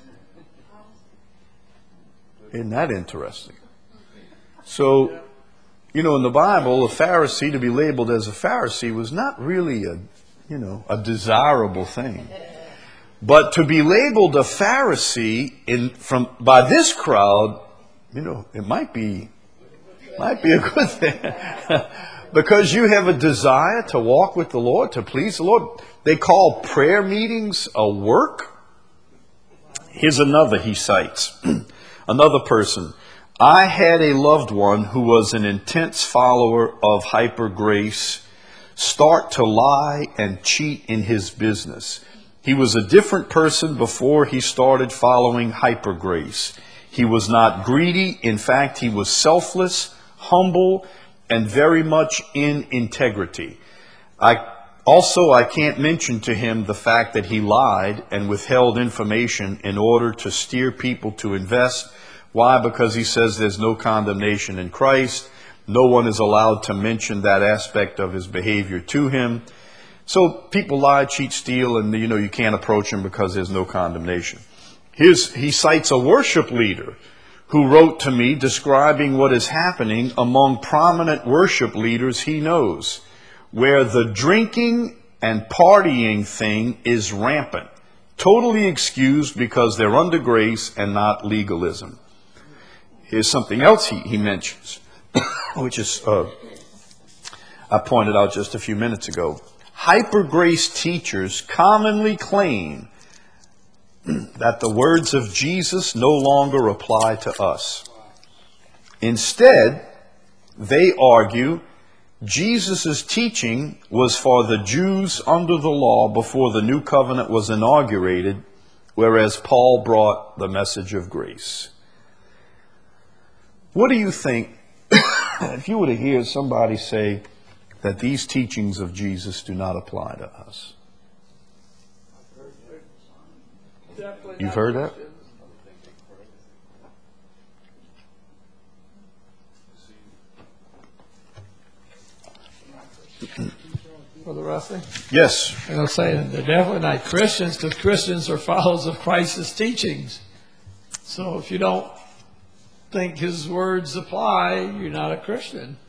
Isn't that interesting? So, you know, in the Bible, a Pharisee, to be labeled as a Pharisee was not really a, you know, a desirable thing. But to be labeled a Pharisee in from by this crowd, you know, it might be might be a good thing. Because you have a desire to walk with the Lord, to please the Lord. They call prayer meetings a work. Here's another he cites. Another person. I had a loved one who was an intense follower of hyper grace start to lie and cheat in his business. He was a different person before he started following hyper grace. He was not greedy. In fact, he was selfless, humble, and very much in integrity. I also, I can't mention to him the fact that he lied and withheld information in order to steer people to invest. Why? Because he says there's no condemnation in Christ. No one is allowed to mention that aspect of his behavior to him. So people lie, cheat, steal, and you know you can't approach him because there's no condemnation. Here's, he cites a worship leader who wrote to me describing what is happening among prominent worship leaders he knows, where the drinking and partying thing is rampant, totally excused because they're under grace and not legalism. Here's something else he, he mentions, which is uh, I pointed out just a few minutes ago. Hyper grace teachers commonly claim that the words of Jesus no longer apply to us. Instead, they argue Jesus' teaching was for the Jews under the law before the new covenant was inaugurated, whereas Paul brought the message of grace. What do you think if you were to hear somebody say that these teachings of Jesus do not apply to us? You've heard that? Brother Rusty? Yes. And I'm saying they're definitely not Christians because Christians are followers of Christ's teachings. So if you don't think his words apply, you're not a Christian.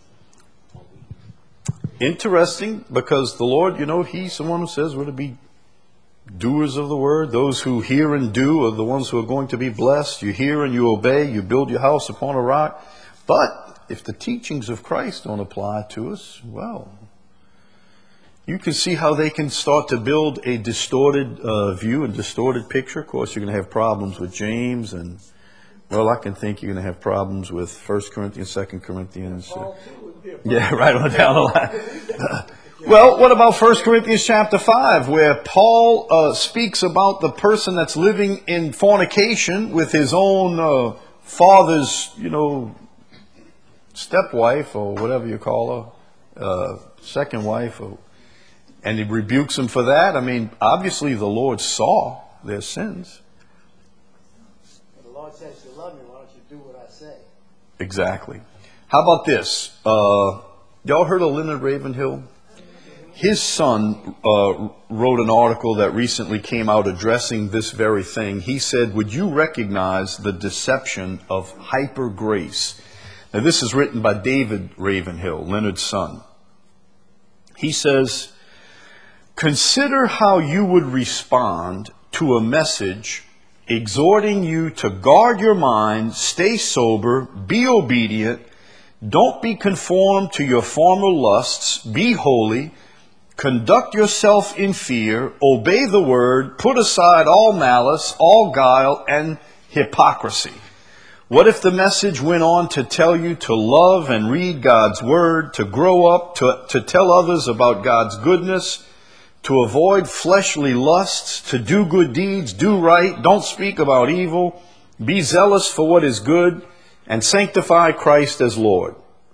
Interesting, because the Lord, you know, he's the one who says we're to be doers of the word, those who hear and do are the ones who are going to be blessed. You hear and you obey, you build your house upon a rock. But if the teachings of Christ don't apply to us, well, you can see how they can start to build a distorted uh, view and distorted picture. Of course, you're going to have problems with James, and, well, I can think you're going to have problems with First Corinthians, Second Corinthians. Uh, yeah, right on down the line. Well, what about First Corinthians chapter five, where Paul uh, speaks about the person that's living in fornication with his own uh, father's, you know, stepwife, or whatever you call her, uh, second wife, or, and he rebukes them for that. I mean, obviously the Lord saw their sins. The Lord says, you love me, why don't you do what I say? Exactly. How about this? Uh, y'all heard of Leonard Ravenhill? His son uh, wrote an article that recently came out addressing this very thing. He said, would you recognize the deception of hyper grace? Now, this is written by David Ravenhill, Leonard's son. He says, consider how you would respond to a message exhorting you to guard your mind, stay sober, be obedient, don't be conformed to your former lusts, be holy, conduct yourself in fear, obey the word, put aside all malice, all guile, and hypocrisy. What if the message went on to tell you to love and read God's word, to grow up, to, to tell others about God's goodness, to avoid fleshly lusts, to do good deeds, do right, don't speak about evil, be zealous for what is good, and sanctify Christ as Lord?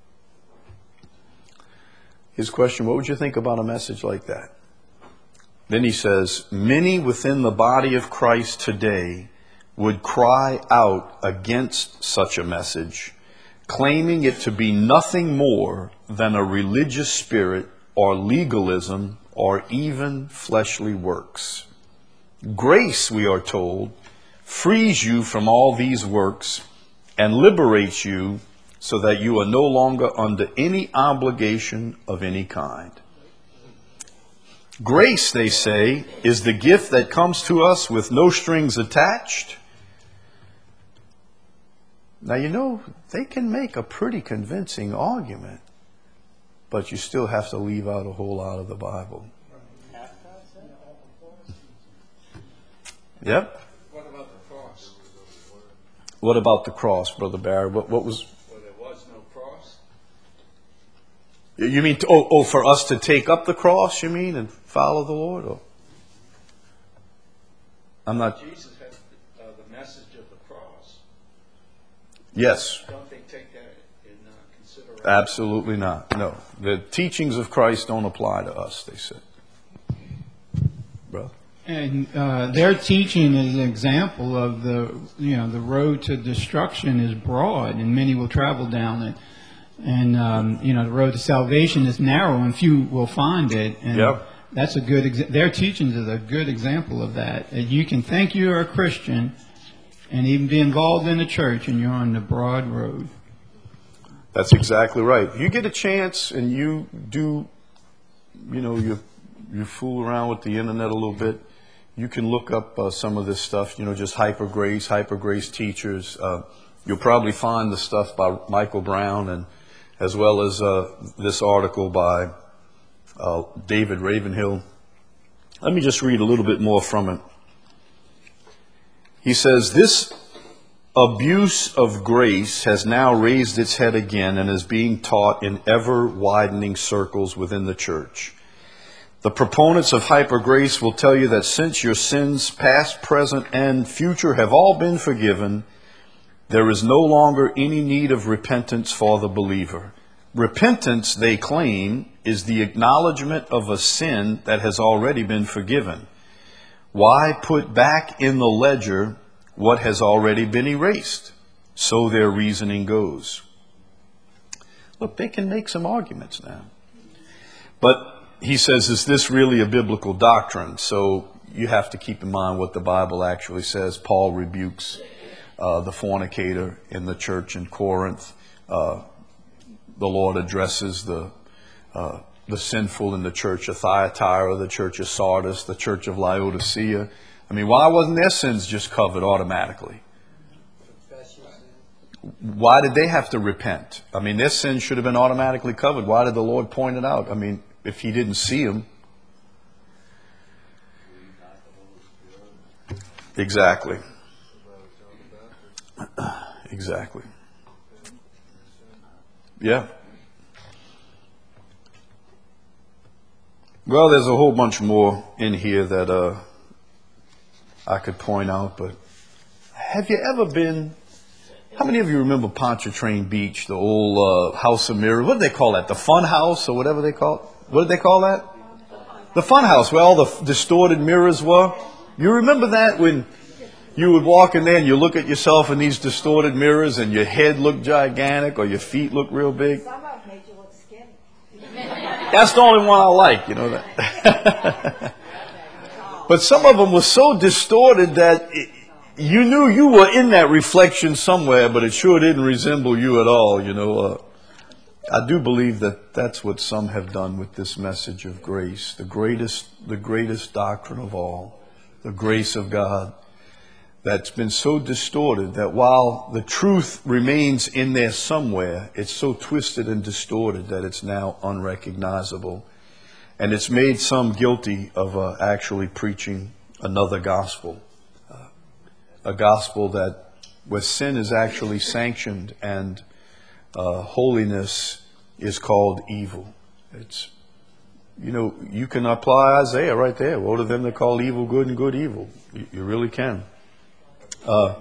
His question, what would you think about a message like that? Then he says, many within the body of Christ today would cry out against such a message, claiming it to be nothing more than a religious spirit or legalism or even fleshly works. Grace, we are told, frees you from all these works and liberates you so that you are no longer under any obligation of any kind. Grace, they say, is the gift that comes to us with no strings attached. Now, you know, they can make a pretty convincing argument, but you still have to leave out a whole lot of the Bible. Yep. What about the cross? What about the cross, Brother Barry? What, what was... Well, there was no cross. You mean, to, oh, oh, for us to take up the cross, you mean, and follow the Lord? Or? I'm not... Jesus had uh, the message of the cross. Yes. Don't they take that in uh, consideration? Absolutely not. No. The teachings of Christ don't apply to us, they said. Brother? And uh, their teaching is an example of the, you know, the road to destruction is broad, and many will travel down it. And, um, you know, the road to salvation is narrow, and few will find it. And Yep. that's a good, exa- their teachings is a good example of that. That you can think you're a Christian and even be involved in the church, and you're on the broad road. That's exactly right. You get a chance and you do, you know, you you fool around with the internet a little bit. You can look up uh, some of this stuff, you know, just hyper grace, hyper grace teachers. Uh, you'll probably find the stuff by Michael Brown, and as well as uh, this article by uh, David Ravenhill. Let me just read a little bit more from it. He says, this abuse of grace has now raised its head again and is being taught in ever-widening circles within the church. The proponents of hyper grace will tell you that since your sins, past, present, and future, have all been forgiven, there is no longer any need of repentance for the believer. Repentance, they claim, is the acknowledgement of a sin that has already been forgiven. Why put back in the ledger what has already been erased? So their reasoning goes. Look, they can make some arguments now. But he says, is this really a biblical doctrine? So you have to keep in mind what the Bible actually says. Paul rebukes uh, the fornicator in the church in Corinth. Uh, the Lord addresses the uh, the sinful in the church of Thyatira, the church of Sardis, the church of Laodicea. I mean, why wasn't their sins just covered automatically? Confess your sin. Why did they have to repent? I mean, their sins should have been automatically covered. Why did the Lord point it out? I mean, if he didn't see them. Exactly. Exactly. Yeah. Well, there's a whole bunch more in here that uh, I could point out, but have you ever been, how many of you remember Pontchartrain Beach, the old uh, House of Mirrors? What did they call that? The Fun House or whatever they call it? What did they call that? The Fun House, where all the f- distorted mirrors were. You remember that when you would walk in there and you look at yourself in these distorted mirrors and your head looked gigantic or your feet look real big? Some of them made you look skinny. That's the only one I like, you know that. But some of them were so distorted that it, you knew you were in that reflection somewhere, but it sure didn't resemble you at all, you know. Uh, I do believe that that's what some have done with this message of grace, the greatest, the greatest doctrine of all, the grace of God, that's been so distorted that while the truth remains in there somewhere, it's so twisted and distorted that it's now unrecognizable. And it's made some guilty of uh, actually preaching another gospel, uh, a gospel that where sin is actually sanctioned and uh, holiness is called evil. It's, you know, you can apply Isaiah right there. Woe to them that call evil good and good evil. You, you really can. Uh,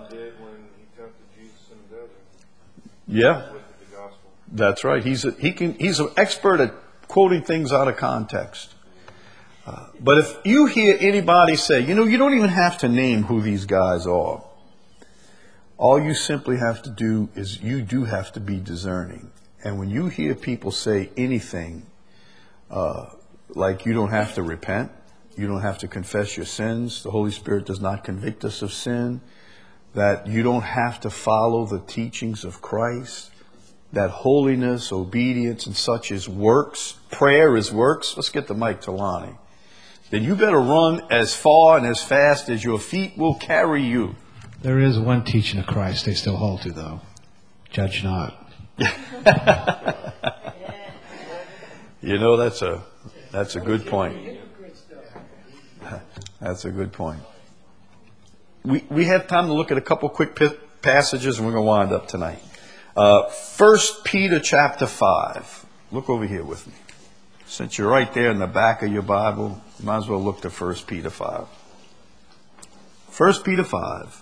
yeah, that's right. He's a, he can he's an expert at quoting things out of context. Uh, but if you hear anybody say, you know, you don't even have to name who these guys are. All you simply have to do is you do have to be discerning. And when you hear people say anything uh, like you don't have to repent, you don't have to confess your sins, the Holy Spirit does not convict us of sin, that you don't have to follow the teachings of Christ, that holiness, obedience, and such is works, prayer is works. Let's get the mic to Lonnie. Then you better run as far and as fast as your feet will carry you. There is one teaching of Christ they still hold to, though. Judge not. You know, that's a that's a good point. That's a good point. We we have time to look at a couple quick p- passages, and we're going to wind up tonight. Uh, First Peter chapter five. Look over here with me. Since you're right there in the back of your Bible, you might as well look to First Peter five. First Peter five.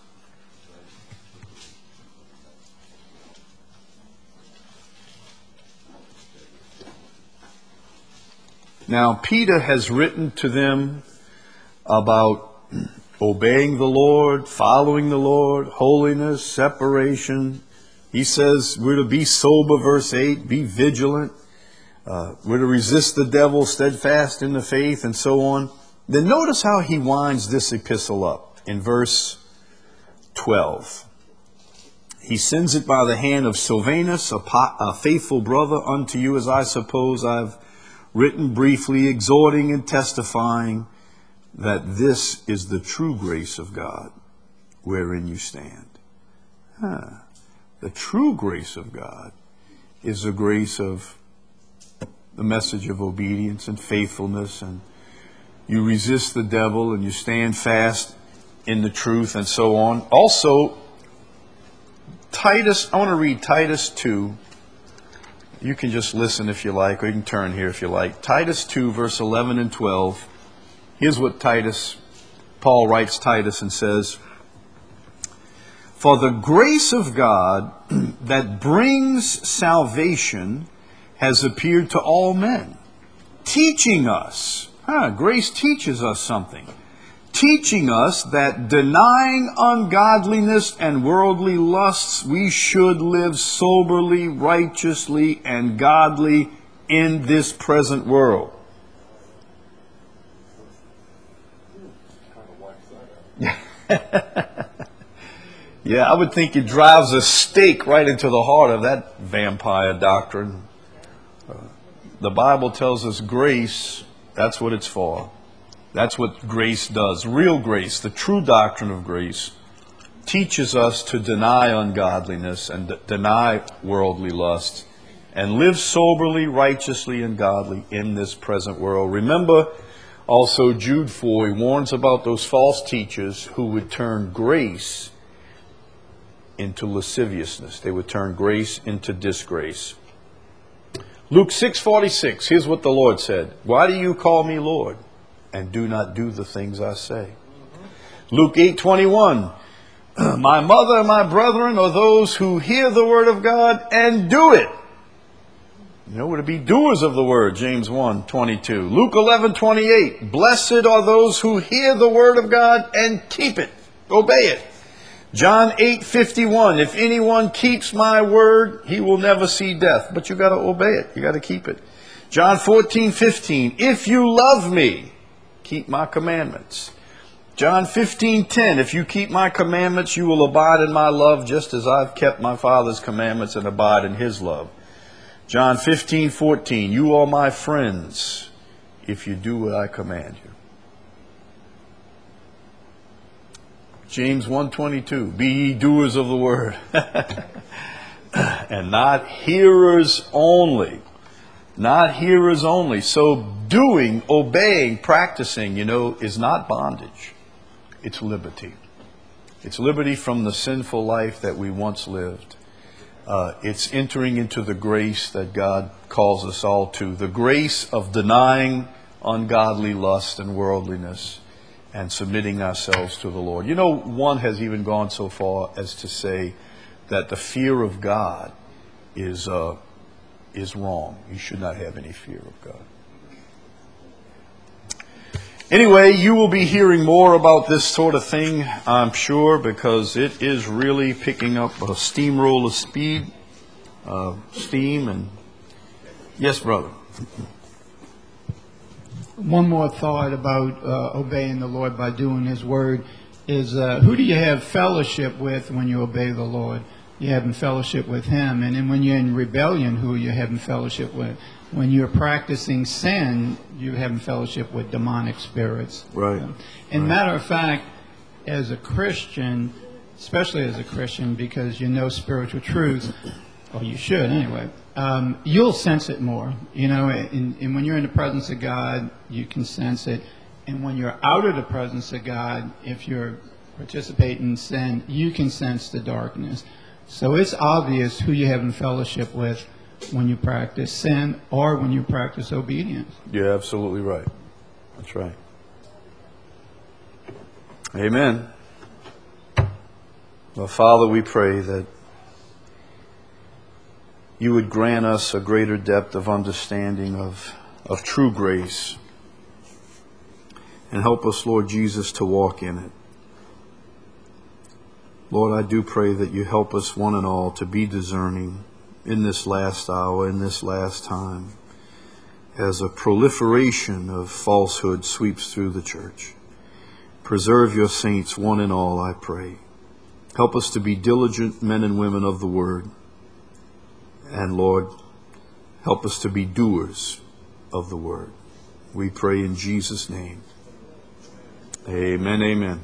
Now, Peter has written to them about obeying the Lord, following the Lord, holiness, separation. He says we're to be sober, verse eight, be vigilant. Uh, we're to resist the devil, steadfast in the faith, and so on. Then notice how he winds this epistle up in verse twelve. He sends it by the hand of Silvanus, a, po- a faithful brother unto you, as I suppose I've written briefly, exhorting and testifying that this is the true grace of God wherein you stand. Huh. The true grace of God is the grace of the message of obedience and faithfulness, and you resist the devil and you stand fast in the truth and so on. Also, Titus, I want to read Titus two. You can just listen if you like, or you can turn here if you like. Titus two, verse eleven and twelve. Here's what Titus, Paul writes Titus and says, "For the grace of God that brings salvation has appeared to all men, teaching us," huh, grace teaches us something, "teaching us that denying ungodliness and worldly lusts, we should live soberly, righteously, and godly in this present world." Yeah, I would think it drives a stake right into the heart of that vampire doctrine. Uh, the Bible tells us grace, that's what it's for. That's what grace does. Real grace, the true doctrine of grace, teaches us to deny ungodliness and d- deny worldly lust and live soberly, righteously, and godly in this present world. Remember also Jude four, he warns about those false teachers who would turn grace into lasciviousness. They would turn grace into disgrace. Luke six forty-six, here's what the Lord said. Why do you call me Lord and do not do the things I say? Mm-hmm. Luke eight twenty-one, my mother and my brethren are those who hear the word of God and do it. You know, we're to be doers of the word, James one twenty-two. Luke eleven twenty-eight, blessed are those who hear the word of God and keep it, obey it. John eight fifty-one, if anyone keeps my word, he will never see death. But you got to obey it. You got to keep it. John fourteen fifteen, if you love me, keep my commandments. John fifteen ten, if you keep my commandments, you will abide in my love, just as I've kept my Father's commandments and abide in his love. John fifteen fourteen, you are my friends if you do what I command you. James one twenty-two, be ye doers of the word and not hearers only. Not hearers only. So doing, obeying, practicing, you know, is not bondage. It's liberty. It's liberty from the sinful life that we once lived. Uh, it's entering into the grace that God calls us all to. The grace of denying ungodly lust and worldliness and submitting ourselves to the Lord. You know, one has even gone so far as to say that the fear of God is uh, is wrong. You should not have any fear of God. Anyway, you will be hearing more about this sort of thing, I'm sure, because it is really picking up a steamroller speed, uh, steam. And yes, brother. One more thought about uh, obeying the Lord by doing his word is uh, who do you have fellowship with when you obey the Lord? You're having fellowship with him. And then when you're in rebellion, who are you having fellowship with? When you're practicing sin, you're having fellowship with demonic spirits. Right. And right. matter of fact, as a Christian, especially as a Christian, because you know spiritual truth, or you should anyway, um, you'll sense it more. You know, and, and when you're in the presence of God, you can sense it. And when you're out of the presence of God, if you're participating in sin, you can sense the darkness. So it's obvious who you're having fellowship with when you practice sin or when you practice obedience. You're absolutely right. That's right. Amen. Well, Father, we pray that you would grant us a greater depth of understanding of, of true grace and help us, Lord Jesus, to walk in it. Lord, I do pray that you help us one and all to be discerning in this last hour, in this last time, as a proliferation of falsehood sweeps through the church. Preserve your saints, one and all, I pray. Help us to be diligent men and women of the word. And Lord, help us to be doers of the word. We pray in Jesus' name. Amen, amen.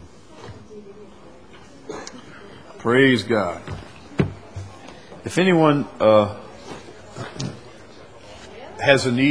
Praise God. If anyone uh, has a need